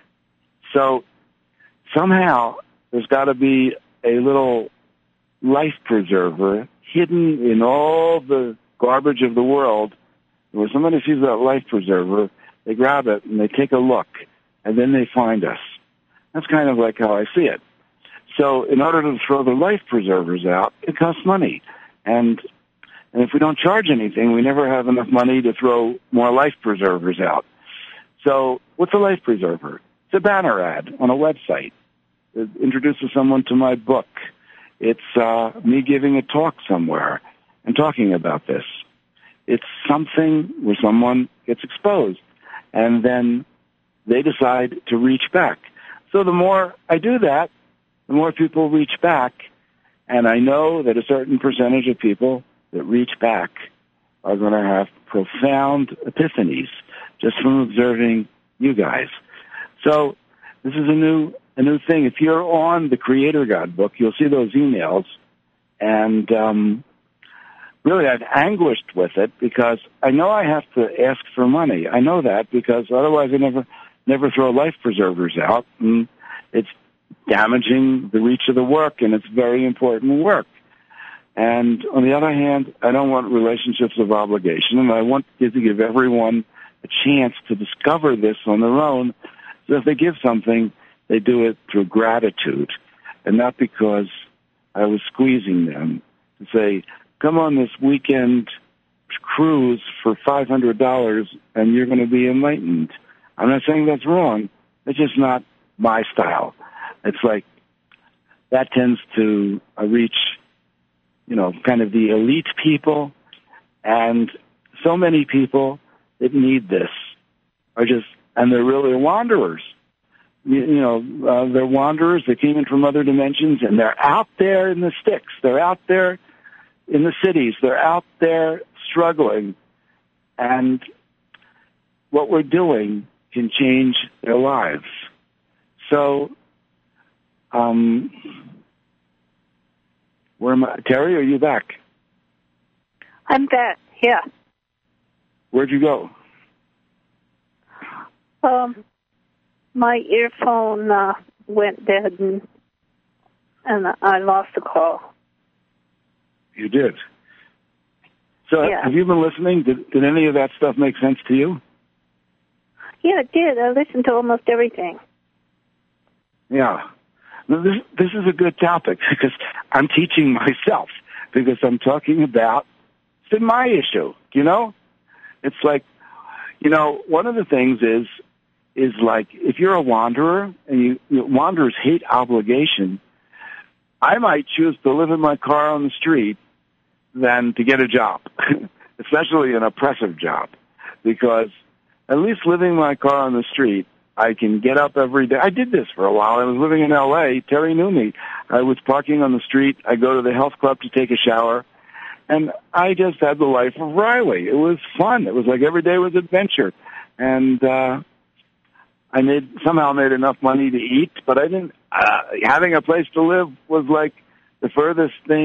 So somehow there's got to be a little life preserver hidden in all the garbage of the world. When somebody sees that life preserver, they grab it and they take a look, and then they find us. That's kind of like how I see it. So in order to throw the life preservers out, it costs money. And And if we don't charge anything, we never have enough money to throw more life preservers out. So what's a life preserver? It's a banner ad on a website. It introduces someone to my book. It's uh, me giving a talk somewhere and talking about this. It's something where someone gets exposed, and then they decide to reach back. So the more I do that, the more people reach back, and I know that a certain percentage of people that reach back are going to have profound epiphanies just from observing you guys. So this is a new a new thing. If you're on the Creator God book, you'll see those emails, and um, really I've anguished with it because I know I have to ask for money. I know that because otherwise I never never throw life preservers out, and it's damaging the reach of the work, and it's very important work. And on the other hand, I don't want relationships of obligation, and I want to give everyone a chance to discover this on their own. So if they give something, they do it through gratitude, and not because I was squeezing them to say, come on this weekend cruise for five hundred dollars and you're going to be enlightened. I'm not saying that's wrong. It's just not my style. It's like that tends to uh, reach, you know, kind of the elite people, and so many people that need this are just, and they're really wanderers. You, you know, uh, they're wanderers that came in from other dimensions, and they're out there in the sticks. They're out there in the cities. They're out there struggling, and what we're doing can change their lives. So, um, where am I? Terry, are you back? I'm back, yeah. Where'd you go? Um, my earphone uh, went dead, and, and I lost the call. You did. So yeah. Have you been listening? Did, did any of that stuff make sense to you? Yeah, it did. I listened to almost everything. Yeah. This, this is a good topic because I'm teaching myself, because I'm talking about it's been my issue, you know? It's like, you know, one of the things is, is like, if you're a wanderer, and you, you know, wanderers hate obligation, I might choose to live in my car on the street than to get a job, especially an oppressive job, because at least living my car on the street, I can get up every day. I did this for a while. I was living in L A. Terry knew me. I was parking on the street. I go to the health club to take a shower, and I just had the life of Riley. It was fun. It was like every day was adventure, and uh, I made somehow made enough money to eat, but I didn't. Uh, having a place to live was like the furthest thing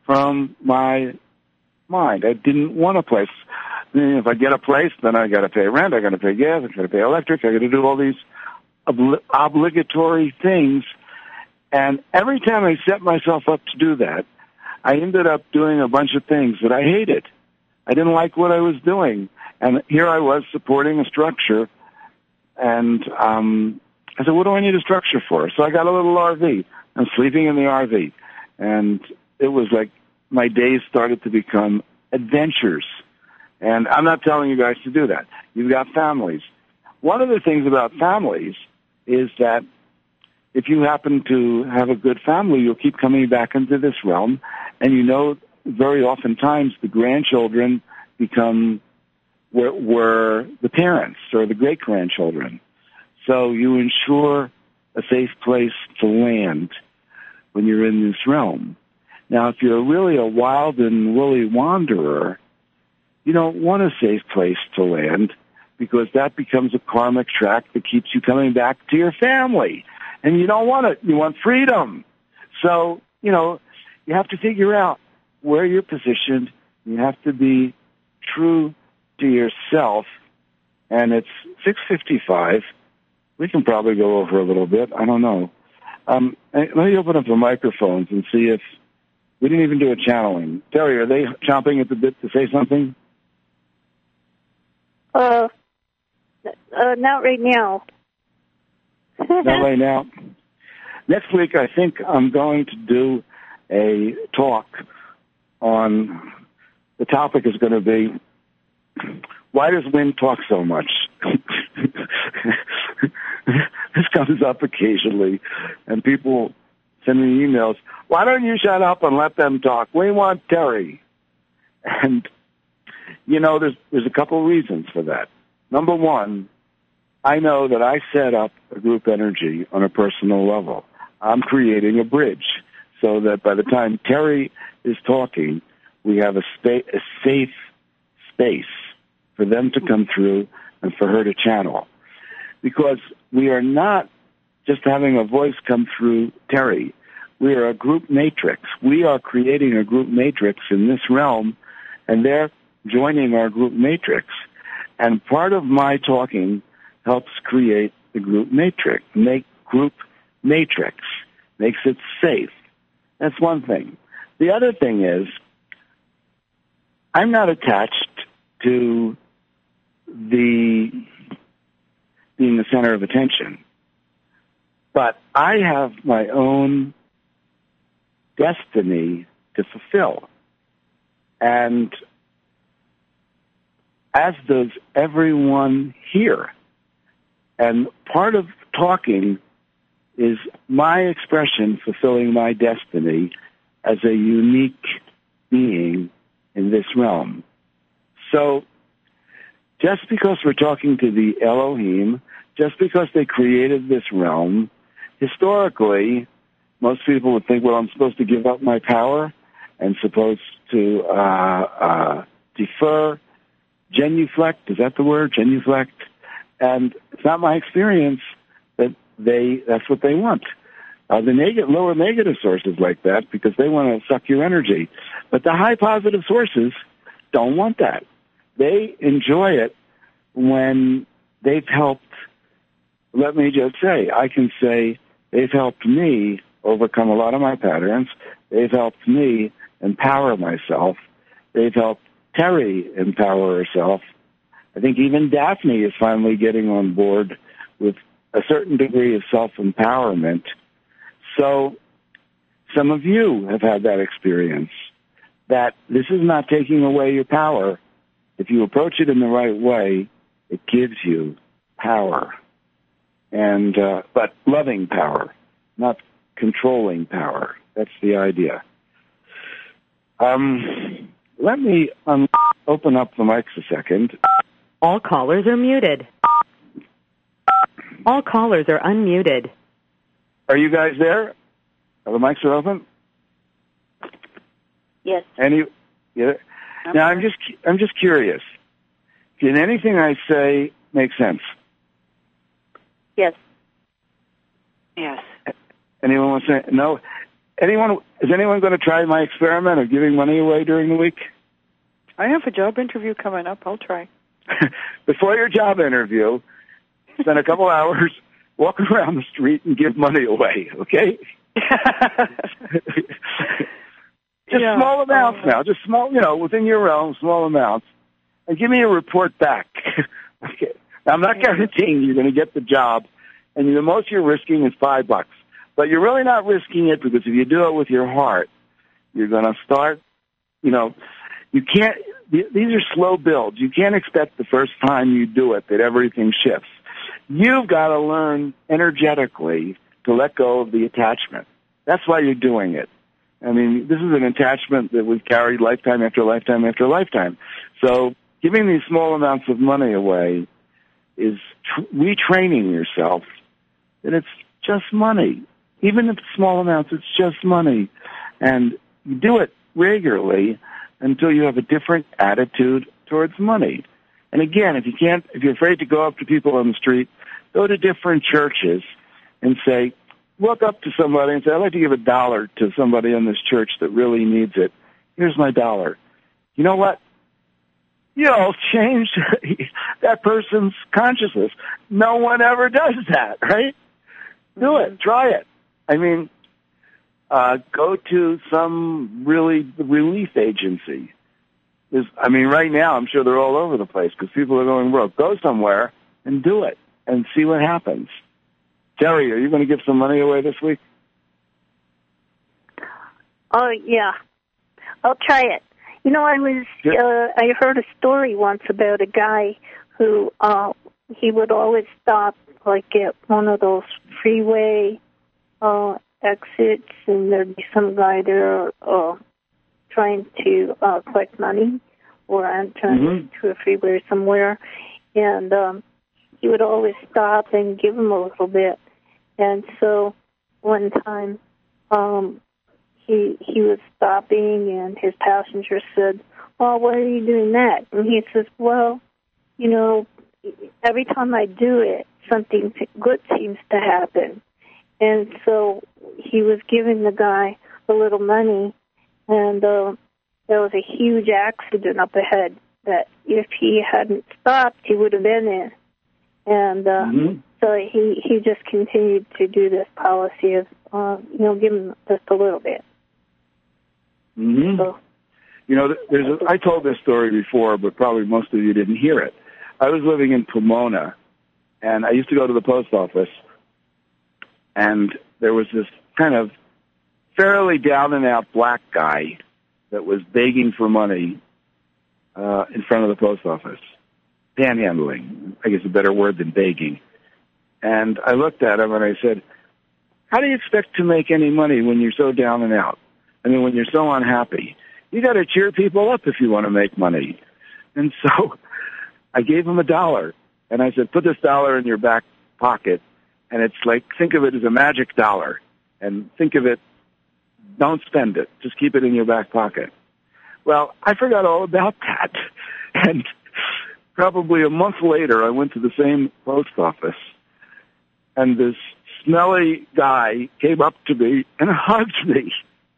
from my mind. I didn't want a place. I mean, if I get a place, then I got to pay rent, I got to pay gas, I got to pay electric, I got to do all these obli- obligatory things. And every time I set myself up to do that, I ended up doing a bunch of things that I hated. I didn't like what I was doing. And here I was supporting a structure. And um, I said, what do I need a structure for? So I got a little R V. I'm sleeping in the R V. And it was like my days started to become adventures. And I'm not telling you guys to do that. You've got families. One of the things about families is that if you happen to have a good family, you'll keep coming back into this realm. And you know, very oftentimes the grandchildren become were, were the parents or the great-grandchildren. So you ensure a safe place to land when you're in this realm. Now, if you're really a wild and woolly wanderer, you don't want a safe place to land because that becomes a karmic track that keeps you coming back to your family. And you don't want it. You want freedom. So, you know, you have to figure out where you're positioned. You have to be true to yourself. And it's six fifty-five. We can probably go over a little bit. I don't know. Um, let me open up the microphones and see if we didn't even do a channeling. Terry, are they chomping at the bit to say something? Uh, uh not right now. Not right now. Next week, I think I'm going to do a talk on, the topic is going to be, why does Wynn talk so much? This comes up occasionally, and people send me emails, why don't you shut up and let them talk? We want Terry. And, you know, there's, there's a couple reasons for that. Number one, I know that I set up a group energy on a personal level. I'm creating a bridge so that by the time Terry is talking, we have a, spa- a safe space for them to come through and for her to channel. Because we are not just having a voice come through Terry. We are a group matrix. We are creating a group matrix in this realm, and they're joining our group matrix. And part of my talking helps create the group matrix, make group matrix, makes it safe. That's one thing. The other thing is, I'm not attached to the being the center of attention, but I have my own destiny to fulfill. And as does everyone here. And part of talking is my expression fulfilling my destiny as a unique being in this realm. So just because we're talking to the Elohim, just because they created this realm, historically, most people would think, well, I'm supposed to give up my power and supposed to uh, uh, defer, genuflect, is that the word, genuflect? And it's not my experience that they, that's what they want. Uh, the neg- lower negative sources like that because they want to suck your energy. But the high positive sources don't want that. They enjoy it when they've helped, let me just say, I can say they've helped me overcome a lot of my patterns. They've helped me empower myself. They've helped Terry empower herself. I think even Daphne is finally getting on board with a certain degree of self-empowerment. So some of you have had that experience, that this is not taking away your power. If you approach it in the right way, it gives you power. And uh, but loving power, not controlling power. That's the idea. Um, let me um, open up the mics a second. All callers are muted. All callers are unmuted. Are you guys there? Are the mics are open? Yes. Any? Yeah. Now I'm just I'm just curious. Can anything I say make sense? Yes. Yes. Anyone want to say no? anyone is anyone going to try my experiment of giving money away during the week? I have a job interview coming up. I'll try. Before your job interview, spend a couple hours walking around the street and give money away, okay? Just yeah. small amounts now, just small, you know, within your realm, small amounts. And give me a report back. Okay. Now, I'm not guaranteeing you're going to get the job, and the most you're risking is five bucks. But you're really not risking it because if you do it with your heart, you're going to start, you know, you can't, these are slow builds. You can't expect the first time you do it that everything shifts. You've got to learn energetically to let go of the attachment. That's why you're doing it. I mean, this is an attachment that we've carried lifetime after lifetime after lifetime. So giving these small amounts of money away is tr- retraining yourself that it's just money. Even if it's small amounts, it's just money. And you do it regularly until you have a different attitude towards money. And again, if you can't, if you're afraid to go up to people on the street, go to different churches and say, walk up to somebody and say, I'd like to give a dollar to somebody in this church that really needs it. Here's my dollar. You know what? You'll change that person's consciousness. No one ever does that, right? Do it. Try it. I mean, uh, go to some really relief agency. There's, I mean, right now, I'm sure they're all over the place because people are going broke. Go somewhere and do it and see what happens. Terry, are you going to give some money away this week? Oh, yeah. I'll try it. You know, I was, uh, I heard a story once about a guy who, uh, he would always stop, like, at one of those freeway, uh, exits, and there'd be some guy there, uh, trying to, uh, collect money, or entering mm-hmm. to a freeway somewhere, and, um, he would always stop and give him a little bit. And so one time, um, he he was stopping, and his passenger said, "Oh, why are you doing that?" And he says, "Well, you know, every time I do it, something good seems to happen." And so he was giving the guy a little money, and uh, there was a huge accident up ahead that if he hadn't stopped, he would have been in. And uh, mm-hmm. so he, he just continued to do this policy of, uh, you know, give him just a little bit. Mm-hmm. So, you know, there's a, I told this story before, but probably most of you didn't hear it. I was living in Pomona, and I used to go to the post office, and there was this kind of fairly down-and-out black guy that was begging for money uh, in front of the post office. Panhandling, I guess a better word than begging. And I looked at him and I said, how do you expect to make any money when you're so down and out? I mean, when you're so unhappy? You got to cheer people up if you want to make money. And so I gave him a dollar. And I said, put this dollar in your back pocket. And it's like, think of it as a magic dollar. And think of it, don't spend it. Just keep it in your back pocket. Well, I forgot all about that. And probably a month later, I went to the same post office, and this smelly guy came up to me and hugged me.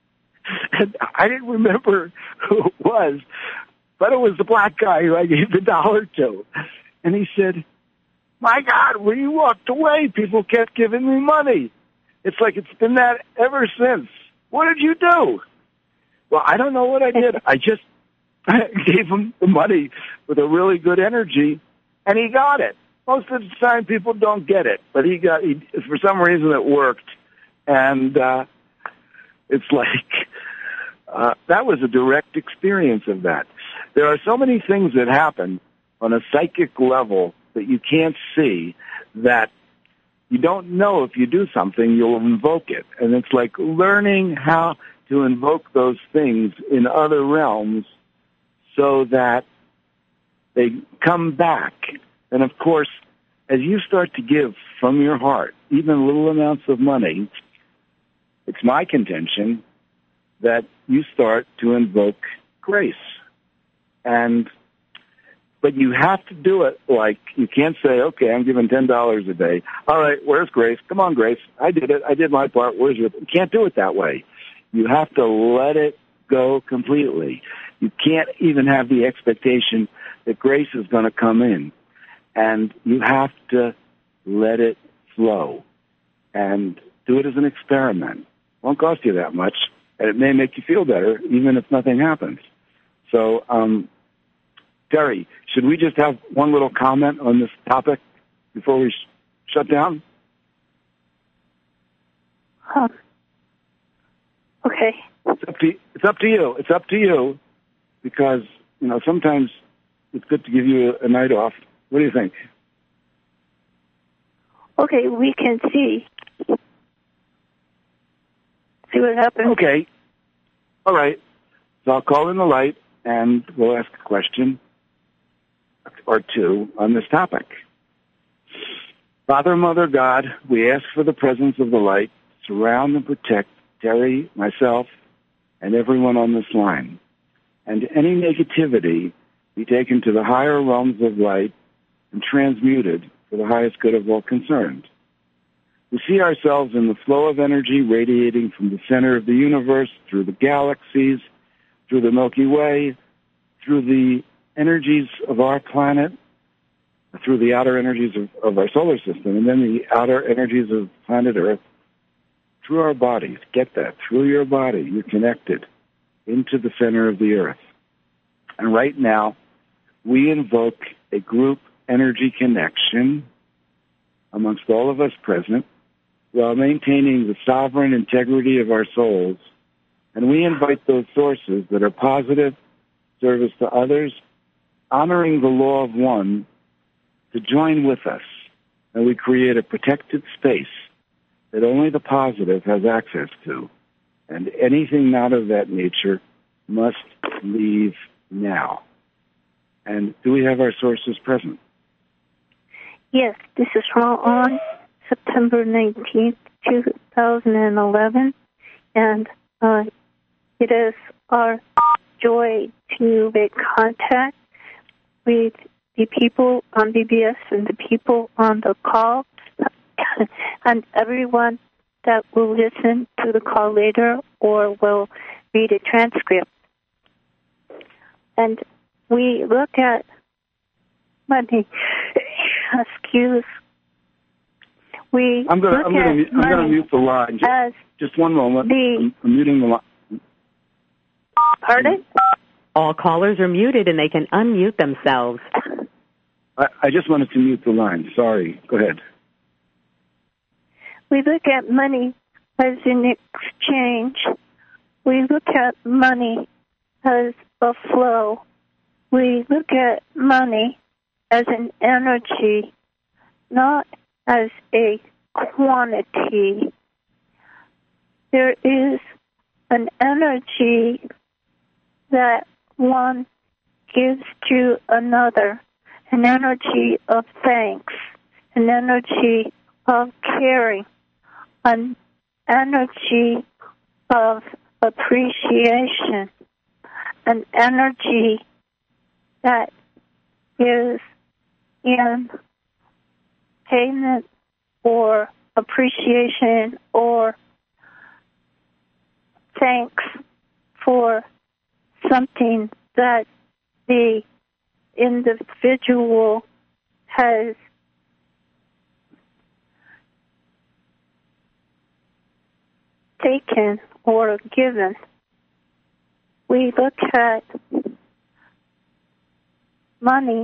And I didn't remember who it was, but it was the black guy who I gave the dollar to. And he said, my God, when you walked away, people kept giving me money. It's like it's been that ever since. What did you do? Well, I don't know what I did. I just I gave him the money with a really good energy, and he got it. Most of the time, people don't get it, but he got. He, for some reason, it worked, and uh, it's like uh, that was a direct experience of that. There are so many things that happen on a psychic level that you can't see that you don't know if you do something, you'll invoke it, and it's like learning how to invoke those things in other realms, so that they come back. And, of course, as you start to give from your heart, even little amounts of money, it's my contention that you start to invoke grace. And but you have to do it like, you can't say, okay, I'm giving ten dollars a day. All right, where's Grace? Come on, Grace. I did it. I did my part. Where's your... You can't do it that way. You have to let it go completely. You can't even have the expectation that grace is going to come in. And you have to let it flow and do it as an experiment. It won't cost you that much, and it may make you feel better, even if nothing happens. So, um, Terry, should we just have one little comment on this topic before we sh- shut down? Huh. Okay. It's up to, it's up to you. It's up to you, because, you know, sometimes it's good to give you a, a night off. What do you think? Okay, we can see. See what happens. Okay. All right. So I'll call in the light, and we'll ask a question or two on this topic. Father, Mother, God, we ask for the presence of the light, surround and protect Terry, myself, and everyone on this line. And any negativity be taken to the higher realms of light and transmuted for the highest good of all concerned. We see ourselves in the flow of energy radiating from the center of the universe, through the galaxies, through the Milky Way, through the energies of our planet, through the outer energies of, of our solar system, and then the outer energies of planet Earth, through our bodies. Get that. Through your body, you're connected into the center of the Earth. And right now, we invoke a group energy connection amongst all of us present, while maintaining the sovereign integrity of our souls. And we invite those sources that are positive, service to others, honoring the law of one, to join with us. And we create a protected space that only the positive has access to. And anything not of that nature must leave now. And do we have our sources present? Yes, this is on September nineteenth, two thousand eleven, and uh, it is our joy to make contact with the people on B B S and the people on the call, and everyone that will listen to the call later or will read a transcript. And we look at money. Excuse. We I'm going to I'm going to I'm going to mute the line. Just, as just one moment. The, I'm, I'm muting the line. Pardon? All callers are muted and they can unmute themselves. I, I just wanted to mute the line. Sorry. Go ahead. We look at money as an exchange. We look at money as a flow. We look at money as an energy, not as a quantity. There is an energy that one gives to another, an energy of thanks, an energy of caring, an energy of appreciation, an energy that is in payment or appreciation or thanks for something that the individual has taken or given. We look at money,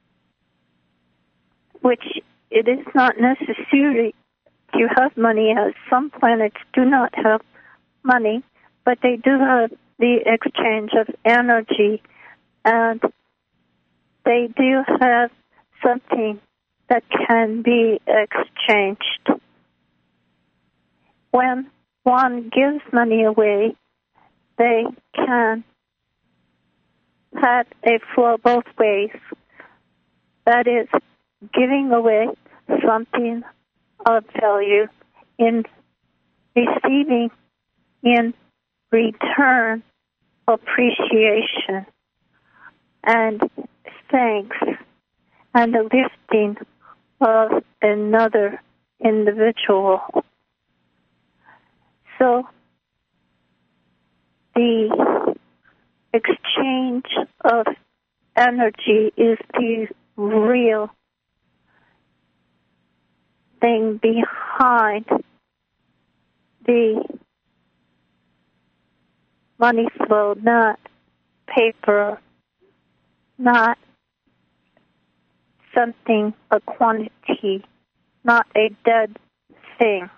which it is not necessary to have money, as some planets do not have money, but they do have the exchange of energy, and they do have something that can be exchanged. When one gives money away, they can have a flow both ways. That is, giving away something of value in receiving in return appreciation and thanks and the lifting of another individual. So the exchange of energy is the real thing behind the money flow, not paper, not something, a quantity, not a dead thing.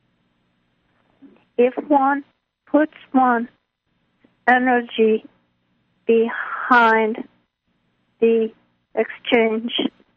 If one puts one energy behind the exchange,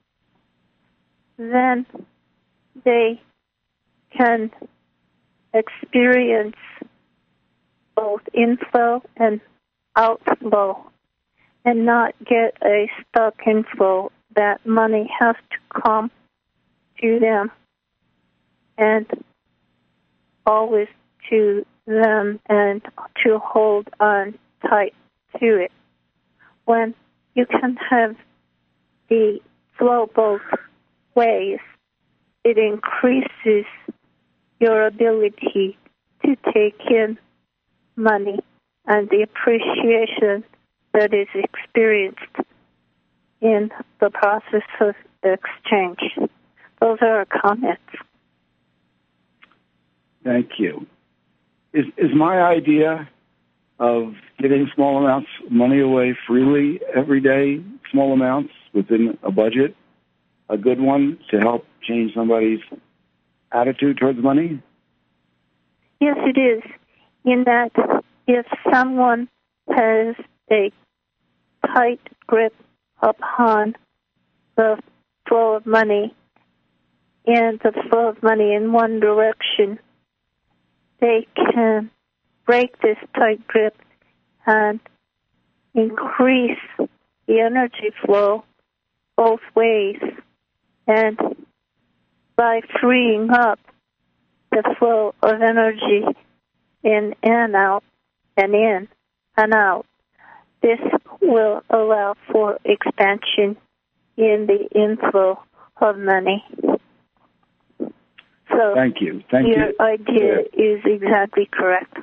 then they can experience both inflow and outflow and not get a stuck inflow that money has to come to them and always to them and to hold on tight to it. When you can have the flow both ways, it increases your ability to take in money and the appreciation that is experienced in the process of exchange. Those are our comments. Thank you. Is, is my idea of getting small amounts of money away freely every day, small amounts within a budget, a good one to help change somebody's attitude towards money? Yes, it is. In that if someone has a tight grip upon the flow of money and the flow of money in one direction, they can break this tight grip and increase the energy flow both ways. And by freeing up the flow of energy in and out and in and out, this will allow for expansion in the inflow of money. So thank you. Thank your you. idea yeah. is exactly correct.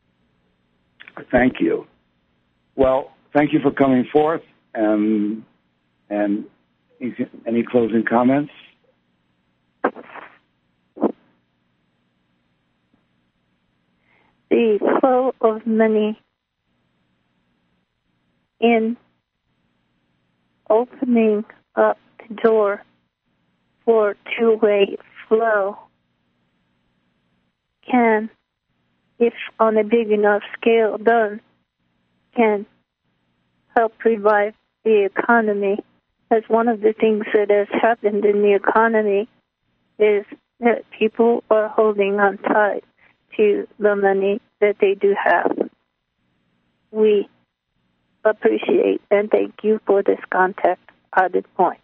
Thank you. Well, thank you for coming forth. Um, and any closing comments? The flow of money in opening up the door for two-way flow can, if on a big enough scale done, can help revive the economy. As one of the things that has happened in the economy is that people are holding on tight to the money that they do have. We appreciate and thank you for this contact at this point.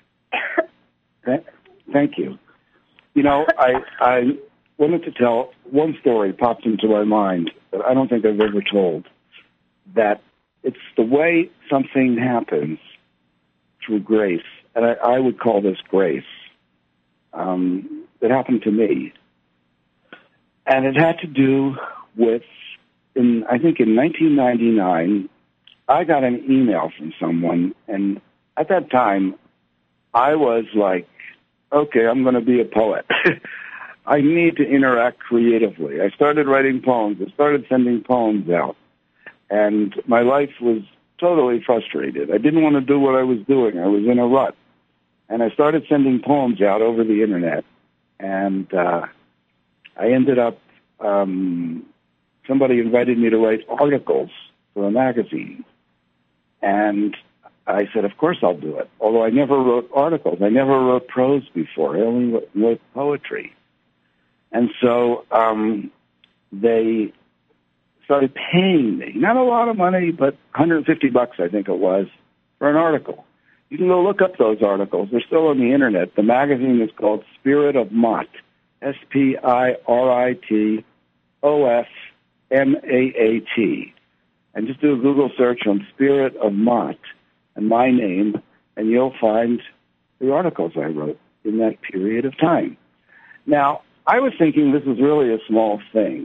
Thank you. You know, I I wanted to tell one story popped into my mind that I don't think I've ever told, that it's the way something happens through grace, and I, I would call this grace, um, that happened to me. And it had to do with, in I think in nineteen ninety-nine, I got an email from someone, and at that time, I was like, okay, I'm going to be a poet. I need to interact creatively. I started writing poems. I started sending poems out. And my life was totally frustrated. I didn't want to do what I was doing. I was in a rut. And I started sending poems out over the Internet. And uh, I ended up, um, somebody invited me to write articles for a magazine. And I said, of course I'll do it. Although I never wrote articles. I never wrote prose before. I only wrote poetry. And so um, they started paying me, not a lot of money, but one hundred fifty bucks, I think it was, for an article. You can go look up those articles. They're still on the Internet. The magazine is called Spirit of Mott, S P I R I T O F M A A T. And just do a Google search on Spirit of Mott and my name, and you'll find the articles I wrote in that period of time. Now, I was thinking this was really a small thing,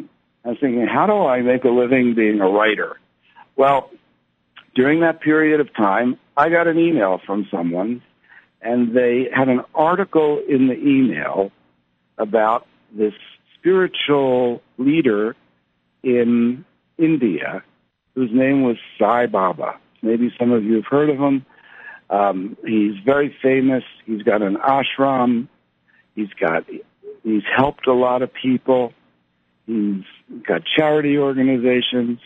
I was thinking, how do I make a living being a writer? Well, during that period of time, I got an email from someone, and they had an article in the email about this spiritual leader in India whose name was Sai Baba. Maybe some of you have heard of him. Um, he's very famous. He's got an ashram. He's got, he's helped a lot of people. He's got charity organizations.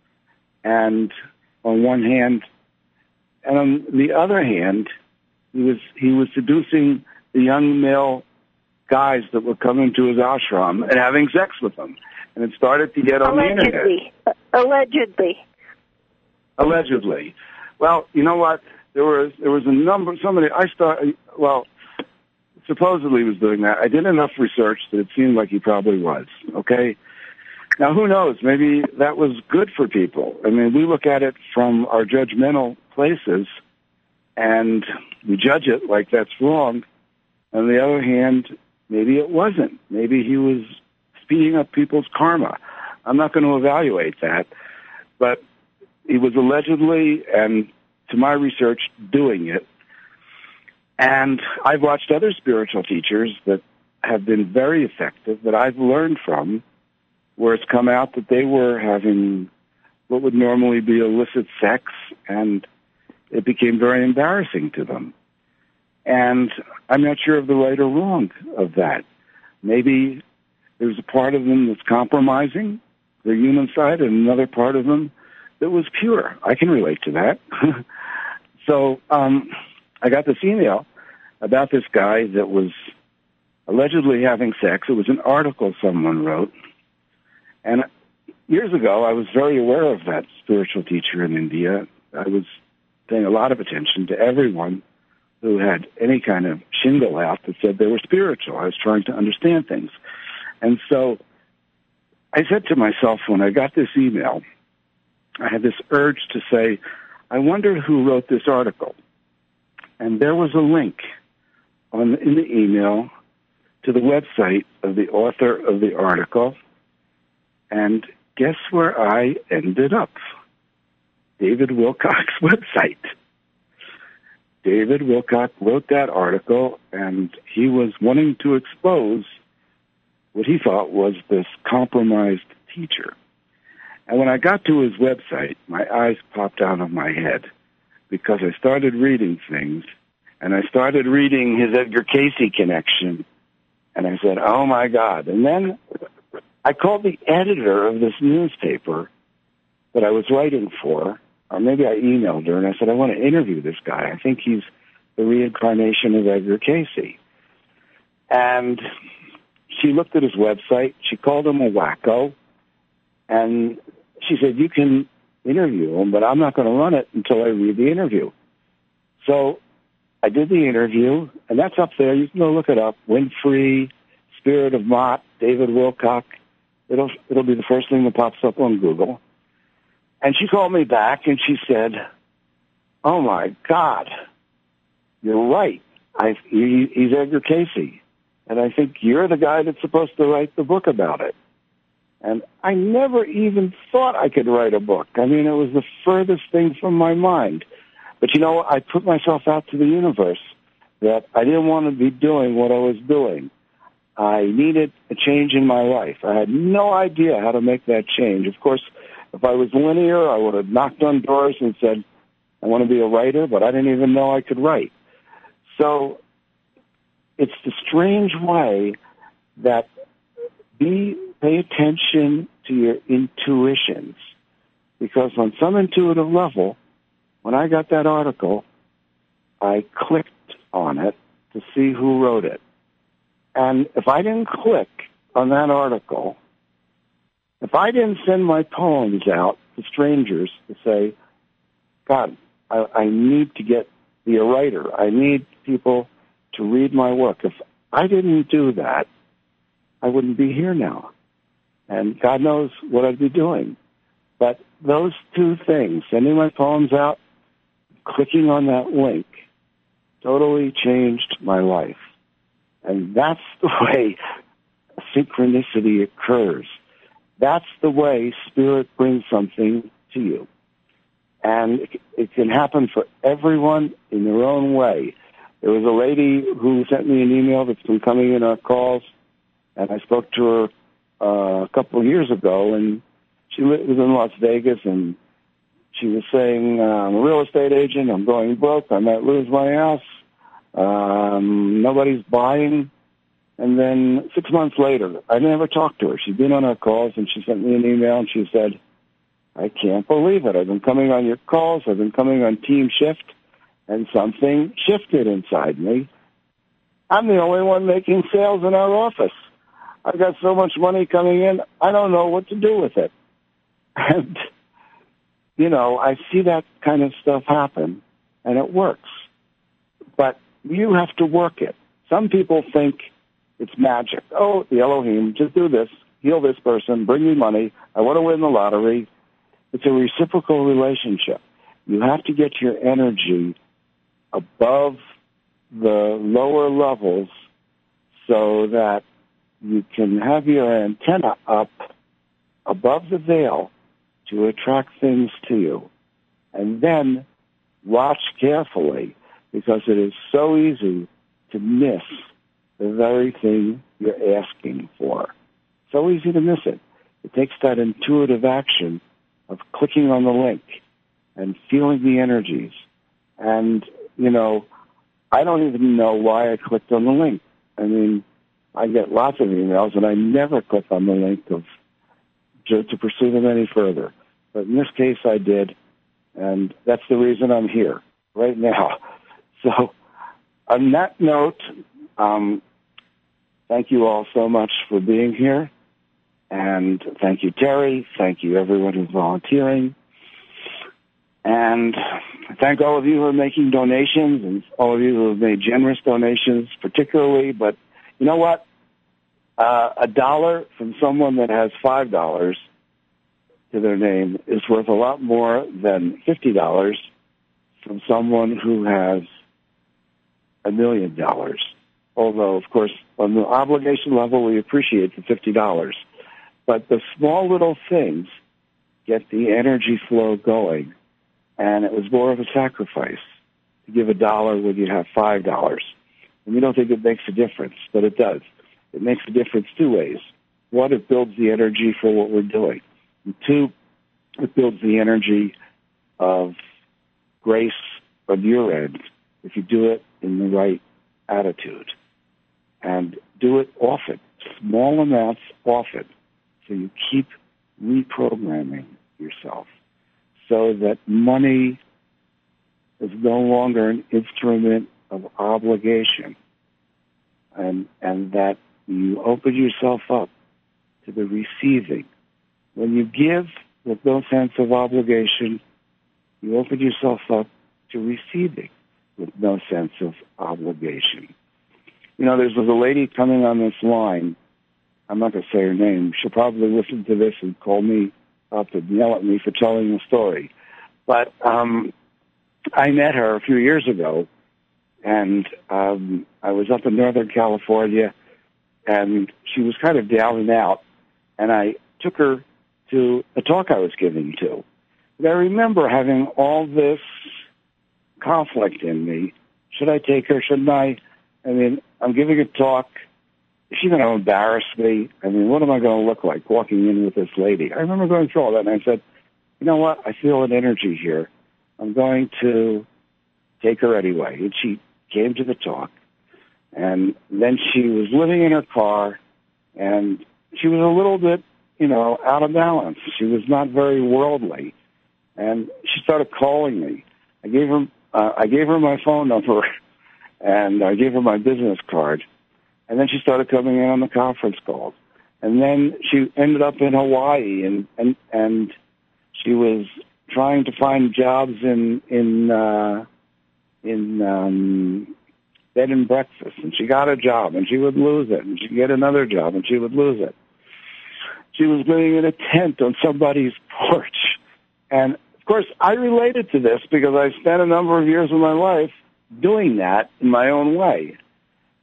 And on one hand, and on the other hand, he was, he was seducing the young male guys that were coming to his ashram and having sex with them. And it started to get on the internet. Allegedly. Allegedly. Allegedly. Well, you know what? There was there was a number. Somebody I started. Well, supposedly was doing that. I did enough research that it seemed like he probably was. Okay. Now, who knows? Maybe that was good for people. I mean, we look at it from our judgmental places, and we judge it like that's wrong. On the other hand, maybe it wasn't. Maybe he was speeding up people's karma. I'm not going to evaluate that, but he was allegedly, and to my research, doing it. And I've watched other spiritual teachers that have been very effective that I've learned from, where it's come out that they were having what would normally be illicit sex, and it became very embarrassing to them. And I'm not sure of the right or wrong of that. Maybe there's a part of them that's compromising, their human side, and another part of them that was pure. I can relate to that. So um, I got this email about this guy that was allegedly having sex. It was an article someone wrote. And years ago, I was very aware of that spiritual teacher in India. I was paying a lot of attention to everyone who had any kind of shingle out that said they were spiritual. I was trying to understand things. And so I said to myself when I got this email, I had this urge to say, I wonder who wrote this article. And there was a link on in the email to the website of the author of the article. And guess where I ended up? David Wilcock's website. David Wilcock wrote that article, and he was wanting to expose what he thought was this compromised teacher. And when I got to his website, my eyes popped out of my head because I started reading things, and I started reading his Edgar Cayce connection, and I said, oh, my God. And then I called the editor of this newspaper that I was writing for, or maybe I emailed her, and I said, I want to interview this guy. I think he's the reincarnation of Edgar Cayce. And she looked at his website. She called him a wacko, and she said, you can interview him, but I'm not going to run it until I read the interview. So I did the interview, and that's up there. You can go look it up. Winfrey, Spirit of Mott, David Wilcock. It'll, it'll be the first thing that pops up on Google. And she called me back, and she said, oh, my God, you're right. I, he, he's Edgar Cayce, and I think you're the guy that's supposed to write the book about it. And I never even thought I could write a book. I mean, it was the furthest thing from my mind. But, you know, I put myself out to the universe that I didn't want to be doing what I was doing. I needed a change in my life. I had no idea how to make that change. Of course, if I was linear, I would have knocked on doors and said, I want to be a writer, but I didn't even know I could write. So it's the strange way that be pay attention to your intuitions, because on some intuitive level, when I got that article, I clicked on it to see who wrote it. And if I didn't click on that article, if I didn't send my poems out to strangers to say, God, I, I need to get be a writer. I need people to read my work. If I didn't do that, I wouldn't be here now. And God knows what I'd be doing. But those two things, sending my poems out, clicking on that link, totally changed my life. And that's the way synchronicity occurs. That's the way Spirit brings something to you. And it, it can happen for everyone in their own way. There was a lady who sent me an email that's been coming in our calls, and I spoke to her uh, a couple of years ago, and she was in Las Vegas, and she was saying, uh, I'm a real estate agent, I'm going broke, I might lose my house, um, nobody's buying. And then six months later, I never talked to her. She'd been on our calls, and she sent me an email, and she said, I can't believe it. I've been coming on your calls, I've been coming on Team Shift, and something shifted inside me. I'm the only one making sales in our office. I've got so much money coming in, I don't know what to do with it. And, you know, I see that kind of stuff happen, and it works. But you have to work it. Some people think it's magic. Oh, the Elohim, just do this, heal this person, bring me money, I want to win the lottery. It's a reciprocal relationship. You have to get your energy above the lower levels so that you can have your antenna up above the veil to attract things to you. And then watch carefully, because it is so easy to miss the very thing you're asking for. So easy to miss it. It takes that intuitive action of clicking on the link and feeling the energies. And, you know, I don't even know why I clicked on the link. I mean, I get lots of emails, and I never click on the link of to, to pursue them any further. But in this case, I did, and that's the reason I'm here right now. So on that note, um, thank you all so much for being here. And thank you, Terry. Thank you, everyone who's volunteering. And thank all of you who are making donations, and all of you who have made generous donations particularly. But you know what? Uh, a dollar from someone that has five dollars to their name is worth a lot more than fifty dollars from someone who has a million dollars. Although, of course, on the obligation level, we appreciate the fifty dollars. But the small little things get the energy flow going. And it was more of a sacrifice to give a dollar when you have five dollars. And we don't think it makes a difference, but it does. It makes a difference two ways. One, it builds the energy for what we're doing. And two, it builds the energy of grace on your end if you do it in the right attitude. And do it often, small amounts often, so you keep reprogramming yourself so that money is no longer an instrument of obligation, and and that you open yourself up to the receiving. When you give with no sense of obligation, you open yourself up to receiving with no sense of obligation. You know, there's a lady coming on this line. I'm not going to say her name. She'll probably listen to this and call me up and yell at me for telling the story. But um, I met her a few years ago, and um, I was up in Northern California, and she was kind of down and out, and I took her to a talk I was giving to. And I remember having all this conflict in me. Should I take her? Shouldn't I? I mean, I'm giving a talk. Is she going to embarrass me? I mean, what am I going to look like walking in with this lady? I remember going through all that, and I said, you know what? I feel an energy here. I'm going to take her anyway. And she came to the talk, and then she was living in her car, and she was a little bit, you know, out of balance. She was not very worldly, and she started calling me. I gave her, uh, I gave her my phone number, and I gave her my business card. And then she started coming in on the conference calls. And then she ended up in Hawaii, and, and, and she was trying to find jobs in, in, uh, in, um, bed and breakfast. And she got a job, and she would lose it. And she'd get another job, and she would lose it. She was living in a tent on somebody's porch. And, of course, I related to this because I spent a number of years of my life doing that in my own way.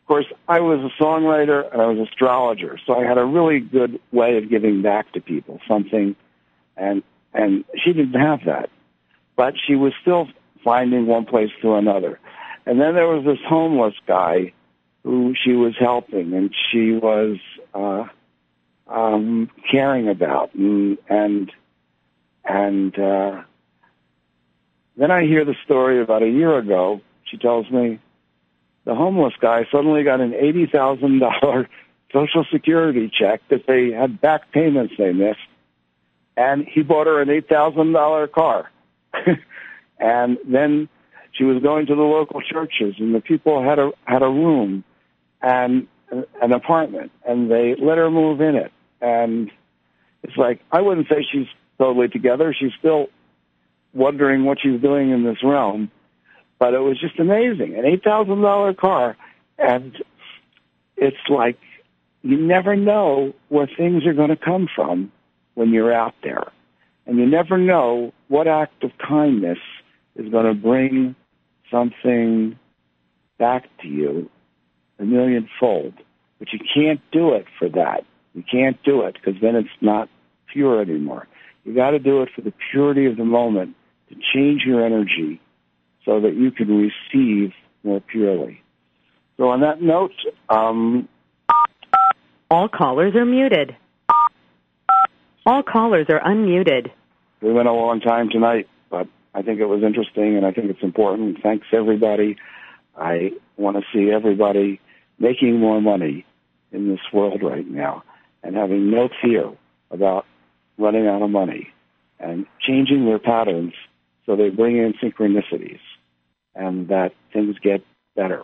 course, I was a songwriter and I was an astrologer, so I had a really good way of giving back to people something, and and she didn't have that, but she was still finding one place to another. And then there was this homeless guy who she was helping, and she was uh, um, caring about, and and, and uh, then I hear the story about a year ago. She tells me the homeless guy suddenly got an eighty thousand dollars Social Security check that they had back payments they missed, and he bought her an eight thousand dollars car. And then she was going to the local churches, and the people had a had a room and an apartment, and they let her move in it. And it's like, I wouldn't say she's totally together. She's still wondering what she's doing in this realm. But it was just amazing. An eight thousand dollars car. And it's like, you never know where things are going to come from when you're out there. And you never know what act of kindness is going to bring something back to you a millionfold. But you can't do it for that. You can't do it because then it's not pure anymore. You got to do it for the purity of the moment, to change your energy so that you can receive more purely. So on that note, um... all callers are muted. All callers are unmuted. We went a long time tonight, but I think it was interesting, and I think it's important. Thanks, everybody. I want to see everybody making more money in this world right now and having no fear about running out of money and changing their patterns so they bring in synchronicities and that things get better.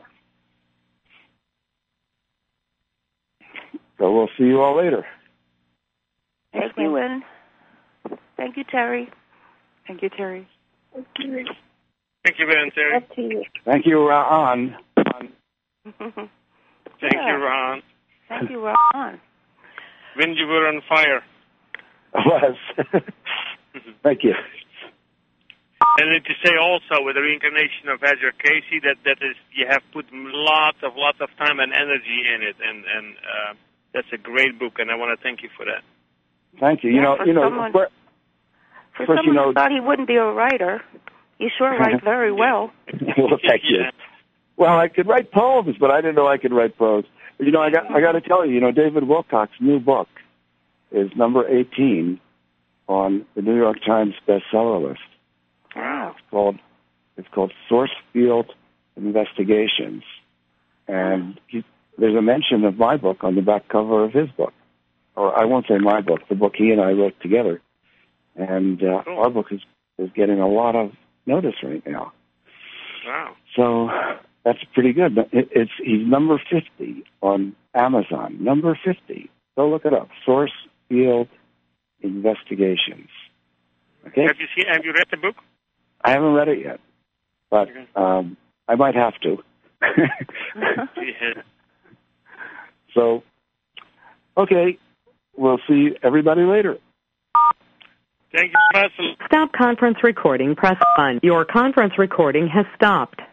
So we'll see you all later. Thank you, Win. Thank you, Terry. Thank you, Terry. Thank you, Win and Terry. Up to you. Thank you, Ron. Thank Yeah. you, Ron. Thank you, Ron. Win, you were on fire. I was. Thank you. And to say also with the reincarnation of Edgar Casey that that is you have put lots of lots of time and energy in it, and and uh, that's a great book, and I want to thank you for that. Thank you. Yeah, you know, for you know. someone, for, for first, someone you know, who thought he wouldn't be a writer, you sure write very well. Well, thank you. Yeah. Well, I could write poems, but I didn't know I could write prose. But, you know, I got I got to tell you, you know, David Wilcock's new book is number eighteen on the New York Times bestseller list. Wow. It's called it's called Source Field Investigations, and he, there's a mention of my book on the back cover of his book, or I won't say my book, the book he and I wrote together, and uh, Cool. our book is is getting a lot of notice right now. Wow. So that's pretty good. It, it's he's number fifty on Amazon. Number fifty. Go look it up. Source Field Investigations. Okay. Have you seen? Have you read the book? I haven't read it yet, but um, I might have to. Yeah. So, okay, we'll see everybody later. Thank you, Russell. Stop conference recording. Press one. Your conference recording has stopped.